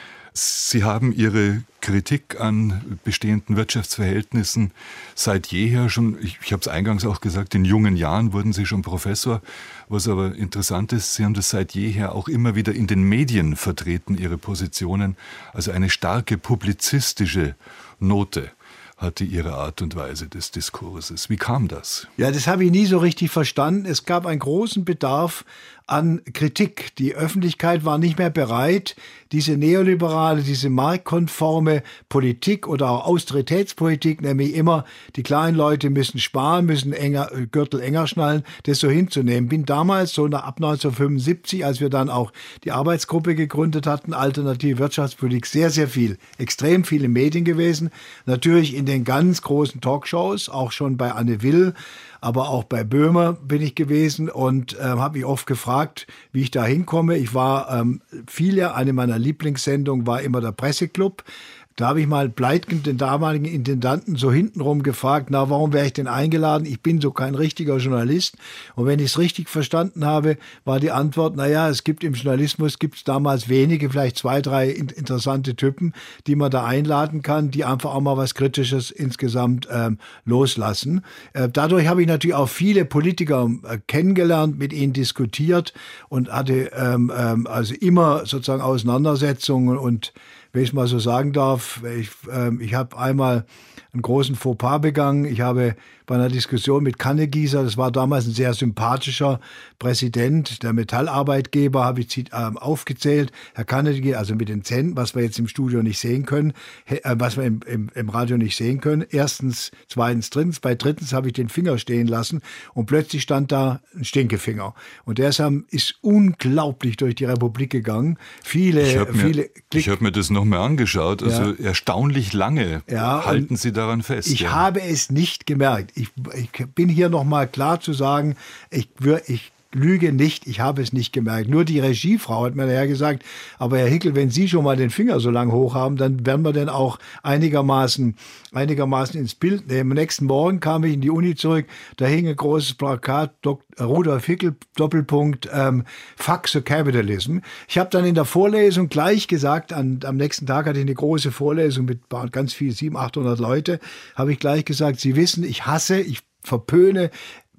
Sie haben Ihre Kritik an bestehenden Wirtschaftsverhältnissen seit jeher schon, ich, ich habe es eingangs auch gesagt, in jungen Jahren wurden Sie schon Professor. Was aber interessant ist, Sie haben das seit jeher auch immer wieder in den Medien vertreten, Ihre Positionen. Also eine starke publizistische Note hatte Ihre Art und Weise des Diskurses. Wie kam das? Ja, das habe ich nie so richtig verstanden. Es gab einen großen Bedarf an Kritik. Die Öffentlichkeit war nicht mehr bereit, diese neoliberale, diese marktkonforme Politik oder auch Austeritätspolitik, nämlich immer die kleinen Leute müssen sparen, müssen enger, Gürtel enger schnallen, das so hinzunehmen. Bin damals so ab neunzehnhundertfünfundsiebzig, als wir dann auch die Arbeitsgruppe gegründet hatten, Alternative Wirtschaftspolitik, sehr, sehr viel, extrem viele Medien gewesen. Natürlich in den ganz großen Talkshows, auch schon bei Anne Will, aber auch bei Böhmer bin ich gewesen und äh, habe mich oft gefragt, wie ich da hinkomme. Ich war ähm, viele, eine meiner Lieblingssendungen war immer der Presseclub. Da habe ich mal Bleitgen, den damaligen Intendanten, so hintenrum gefragt, na, warum wäre ich denn eingeladen? Ich bin so kein richtiger Journalist. Und wenn ich es richtig verstanden habe, war die Antwort, na ja, es gibt im Journalismus, gibt es damals wenige, vielleicht zwei, drei interessante Typen, die man da einladen kann, die einfach auch mal was Kritisches insgesamt ähm, loslassen. Äh, dadurch habe ich natürlich auch viele Politiker äh, kennengelernt, mit ihnen diskutiert und hatte ähm, ähm, also immer sozusagen Auseinandersetzungen und, wenn ich mal so sagen darf, ich, äh, ich habe einmal einen großen Fauxpas begangen. Ich habe bei einer Diskussion mit Kannegießer, das war damals ein sehr sympathischer Präsident der Metallarbeitgeber, habe ich äh, aufgezählt, Herr Kannegießer, also mit den Zähnen, was wir jetzt im Studio nicht sehen können, äh, was wir im, im, im Radio nicht sehen können. Erstens, zweitens, drittens. Bei drittens habe ich den Finger stehen lassen und plötzlich stand da ein Stinkefinger. Und der ist, ist unglaublich durch die Republik gegangen. Viele, ich habe viele. Mir, ich hab mir das nochmal angeschaut. Also ja. Erstaunlich lange ja, halten Sie daran fest. Ich ja. habe es nicht gemerkt. Ich, ich bin hier nochmal klar zu sagen, ich, ich lüge nicht, ich habe es nicht gemerkt. Nur die Regiefrau hat mir daher gesagt, aber Herr Hickel, wenn Sie schon mal den Finger so lang hoch haben, dann werden wir den auch einigermaßen, einigermaßen ins Bild nehmen. Am nächsten Morgen kam ich in die Uni zurück, da hing ein großes Plakat, Doktor Rudolf Hickel, Doppelpunkt, ähm, Fuck the Capitalism. Ich habe dann in der Vorlesung gleich gesagt, an, am nächsten Tag hatte ich eine große Vorlesung mit ganz viel, siebenhundert, achthundert Leute, habe ich gleich gesagt, Sie wissen, ich hasse, ich verpöne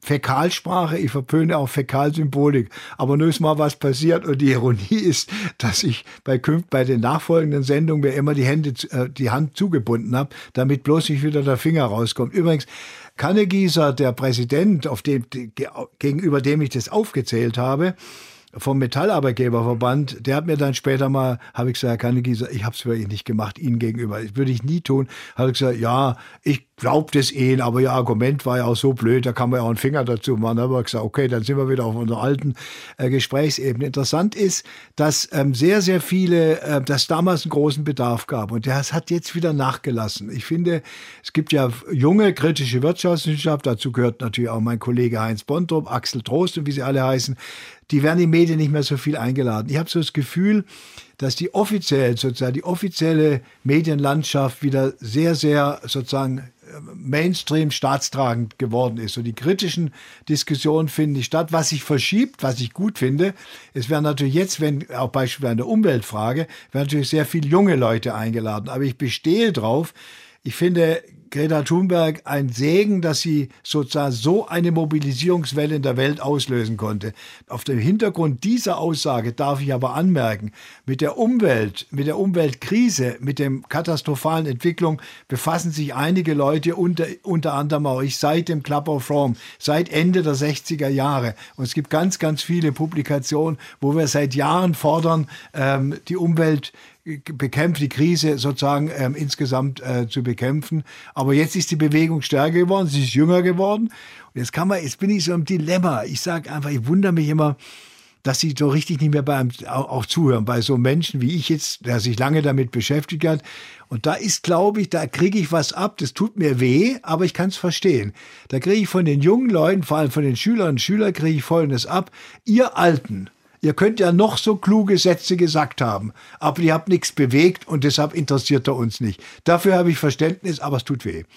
Fäkalsprache, ich verpöne auch Fäkalsymbolik. Aber nur ist mal was passiert und die Ironie ist, dass ich bei, bei den nachfolgenden Sendungen mir immer die Hände, die Hand zugebunden habe, damit bloß nicht wieder der Finger rauskommt. Übrigens, Kannegießer, der Präsident, auf dem, gegenüber dem ich das aufgezählt habe, vom Metallarbeitgeberverband, der hat mir dann später mal, habe ich gesagt, Herr Kannegießer, ich habe es wirklich nicht gemacht, Ihnen gegenüber. Das würde ich nie tun. Habe ich gesagt, ja, ich glaube das Ihnen, aber Ihr Argument war ja auch so blöd, da kann man ja auch einen Finger dazu machen. Da habe ich gesagt, okay, dann sind wir wieder auf unserer alten äh, Gesprächsebene. Interessant ist, dass ähm, sehr, sehr viele, äh, dass damals einen großen Bedarf gab und das hat jetzt wieder nachgelassen. Ich finde, es gibt ja junge kritische Wirtschaftswissenschaft, dazu gehört natürlich auch mein Kollege Heinz Bontrup, Axel Trost und wie sie alle heißen, die werden in Medien nicht mehr so viel eingeladen. Ich habe so das Gefühl, dass die offiziell, sozusagen die offizielle Medienlandschaft wieder sehr, sehr sozusagen Mainstream staatstragend geworden ist. Und die kritischen Diskussionen finden nicht statt. Was sich verschiebt, was ich gut finde, es werden natürlich jetzt, wenn auch beispielsweise in der Umweltfrage, werden natürlich sehr viele junge Leute eingeladen. Aber ich bestehe drauf, ich finde Greta Thunberg ein Segen, dass sie sozusagen so eine Mobilisierungswelle in der Welt auslösen konnte. Auf dem Hintergrund dieser Aussage darf ich aber anmerken, mit der Umwelt, mit der Umweltkrise, mit der katastrophalen Entwicklung befassen sich einige Leute, unter, unter anderem auch ich, seit dem Club of Rome, seit Ende der sechziger Jahre. Und es gibt ganz, ganz viele Publikationen, wo wir seit Jahren fordern, ähm, die Umwelt bekämpft, die Krise sozusagen ähm, insgesamt äh, zu bekämpfen. Aber jetzt ist die Bewegung stärker geworden, sie ist jünger geworden. Und jetzt kann man, jetzt bin ich so im Dilemma. Ich sage einfach, ich wundere mich immer, dass sie so richtig nicht mehr bei einem auch, auch zuhören, bei so Menschen wie ich jetzt, der sich lange damit beschäftigt hat. Und da ist, glaube ich, da kriege ich was ab, das tut mir weh, aber ich kann es verstehen. Da kriege ich von den jungen Leuten, vor allem von den Schülerinnen und Schülern, kriege ich Folgendes ab. Ihr Alten, ihr könnt ja noch so kluge Sätze gesagt haben, aber ihr habt nichts bewegt und deshalb interessiert er uns nicht. Dafür habe ich Verständnis, aber es tut weh.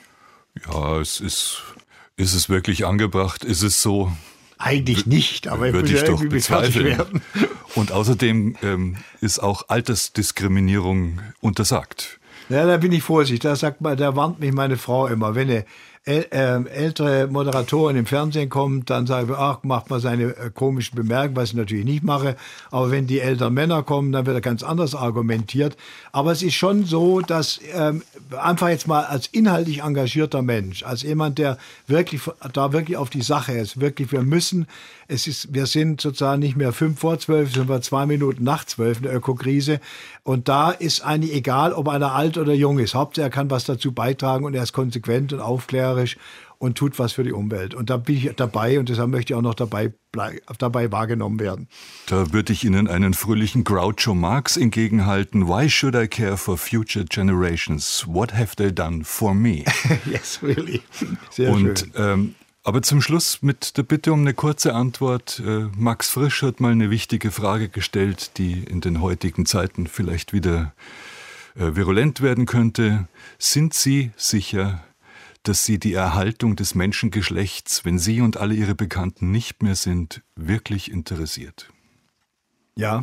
Ja, es ist, ist es wirklich angebracht? Ist es so? Eigentlich nicht, aber würde ich doch bezweifeln. Werden. Und außerdem ähm, ist auch Altersdiskriminierung untersagt. Ja, da bin ich vorsichtig. Da sagt mal, da warnt mich meine Frau immer, wenn eine äl äh, ältere Moderatorin im Fernsehen kommt, dann sage ich, ach, macht mal seine äh, komischen Bemerkungen, was ich natürlich nicht mache. Aber wenn die älteren Männer kommen, dann wird er ganz anders argumentiert. Aber es ist schon so, dass ähm, einfach jetzt mal als inhaltlich engagierter Mensch, als jemand, der wirklich da wirklich auf die Sache ist, wirklich, wir müssen, es ist, wir sind sozusagen nicht mehr fünf vor zwölf, sind wir zwei Minuten nach zwölf in der Ökokrise. Und da ist eigentlich egal, ob einer alt oder jung ist. Hauptsache, er kann was dazu beitragen und er ist konsequent und aufklärerisch und tut was für die Umwelt. Und da bin ich dabei und deshalb möchte ich auch noch dabei, dabei wahrgenommen werden. Da würde ich Ihnen einen fröhlichen Groucho Marx entgegenhalten. Why should I care for future generations? What have they done for me? Yes, really. Sehr und, schön. Ähm, aber zum Schluss mit der Bitte um eine kurze Antwort. Äh, Max Frisch hat mal eine wichtige Frage gestellt, die in den heutigen Zeiten vielleicht wieder äh, virulent werden könnte. Sind Sie sicher, dass Sie die Erhaltung des Menschengeschlechts, wenn Sie und alle Ihre Bekannten nicht mehr sind, wirklich interessiert? Ja,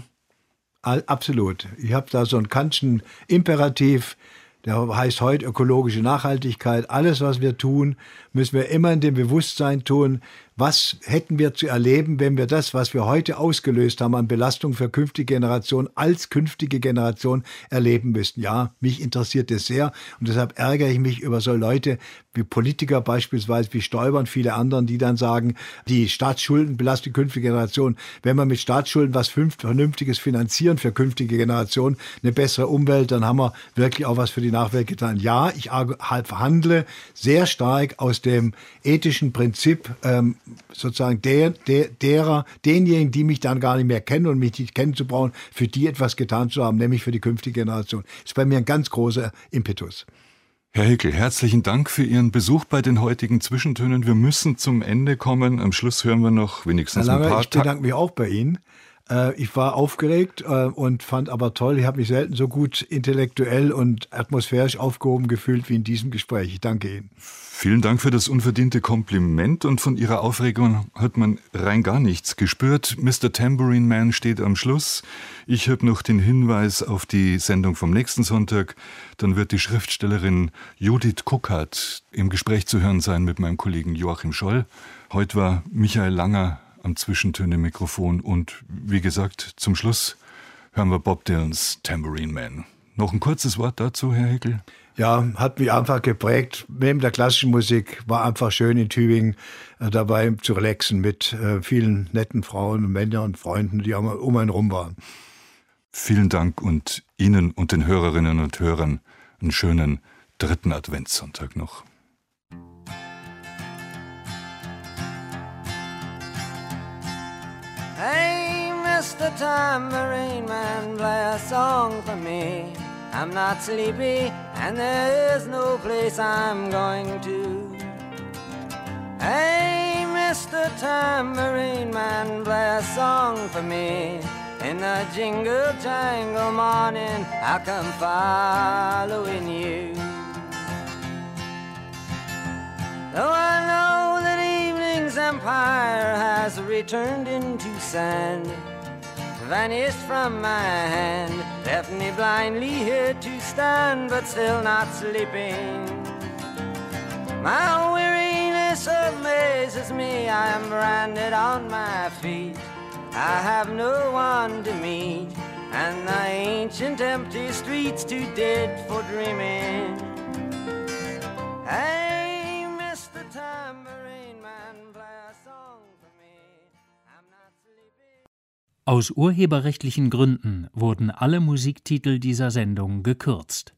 absolut. Ich habe da so einen Kantschen Imperativ, der heißt heute ökologische Nachhaltigkeit. Alles, was wir tun, müssen wir immer in dem Bewusstsein tun, was hätten wir zu erleben, wenn wir das, was wir heute ausgelöst haben an Belastung für künftige Generationen, als künftige Generation erleben müssten. Ja, mich interessiert das sehr und deshalb ärgere ich mich über so Leute wie Politiker beispielsweise, wie Stoiber und viele anderen, die dann sagen, die Staatsschulden belasten die künftige Generation. Wenn wir mit Staatsschulden was Vernünftiges finanzieren für künftige Generationen, eine bessere Umwelt, dann haben wir wirklich auch was für die Nachwelt getan. Ja, ich verhandle sehr stark aus dem ethischen Prinzip, ähm, sozusagen der, der, derer, denjenigen, die mich dann gar nicht mehr kennen und mich nicht kennen zu brauchen, für die etwas getan zu haben, nämlich für die künftige Generation. Das ist bei mir ein ganz großer Impetus. Herr Hickel, herzlichen Dank für Ihren Besuch bei den heutigen Zwischentönen. Wir müssen zum Ende kommen. Am Schluss hören wir noch wenigstens Herr Langer, ein paar ich bedanke mich auch bei Ihnen. Äh, ich war aufgeregt äh, und fand aber toll, ich habe mich selten so gut intellektuell und atmosphärisch aufgehoben gefühlt wie in diesem Gespräch. Ich danke Ihnen. Vielen Dank für das unverdiente Kompliment und von Ihrer Aufregung hat man rein gar nichts gespürt. Mister Tambourine Man steht am Schluss. Ich habe noch den Hinweis auf die Sendung vom nächsten Sonntag. Dann wird die Schriftstellerin Judith Kuckert im Gespräch zu hören sein mit meinem Kollegen Joachim Scholl. Heute war Michael Langer am Zwischentöne-Mikrofon und wie gesagt, zum Schluss hören wir Bob Dylans Tambourine Man. Noch ein kurzes Wort dazu, Herr Hickel? Ja, hat mich einfach geprägt. Neben der klassischen Musik war einfach schön in Tübingen äh, dabei zu relaxen mit äh, vielen netten Frauen und Männern und Freunden, die um, um einen rum waren. Vielen Dank und Ihnen und den Hörerinnen und Hörern einen schönen dritten Adventssonntag noch. Hey, Mister Tambourine Man, play a song for me. I'm not sleepy and there is no place I'm going to. Hey, Mister Tambourine Man, play a song for me. In the jingle jangle morning I'll come following you. Though I know that evening's empire has returned into sand, vanished from my hand, left me blindly here to stand, but still not sleeping. My weariness amazes me, I am branded on my feet. I have no one to meet, and the ancient empty streets too dead for dreaming. Hey, Mister Tambourine Man, play a song for me. I'm not sleeping. Aus urheberrechtlichen Gründen wurden alle Musiktitel dieser Sendung gekürzt.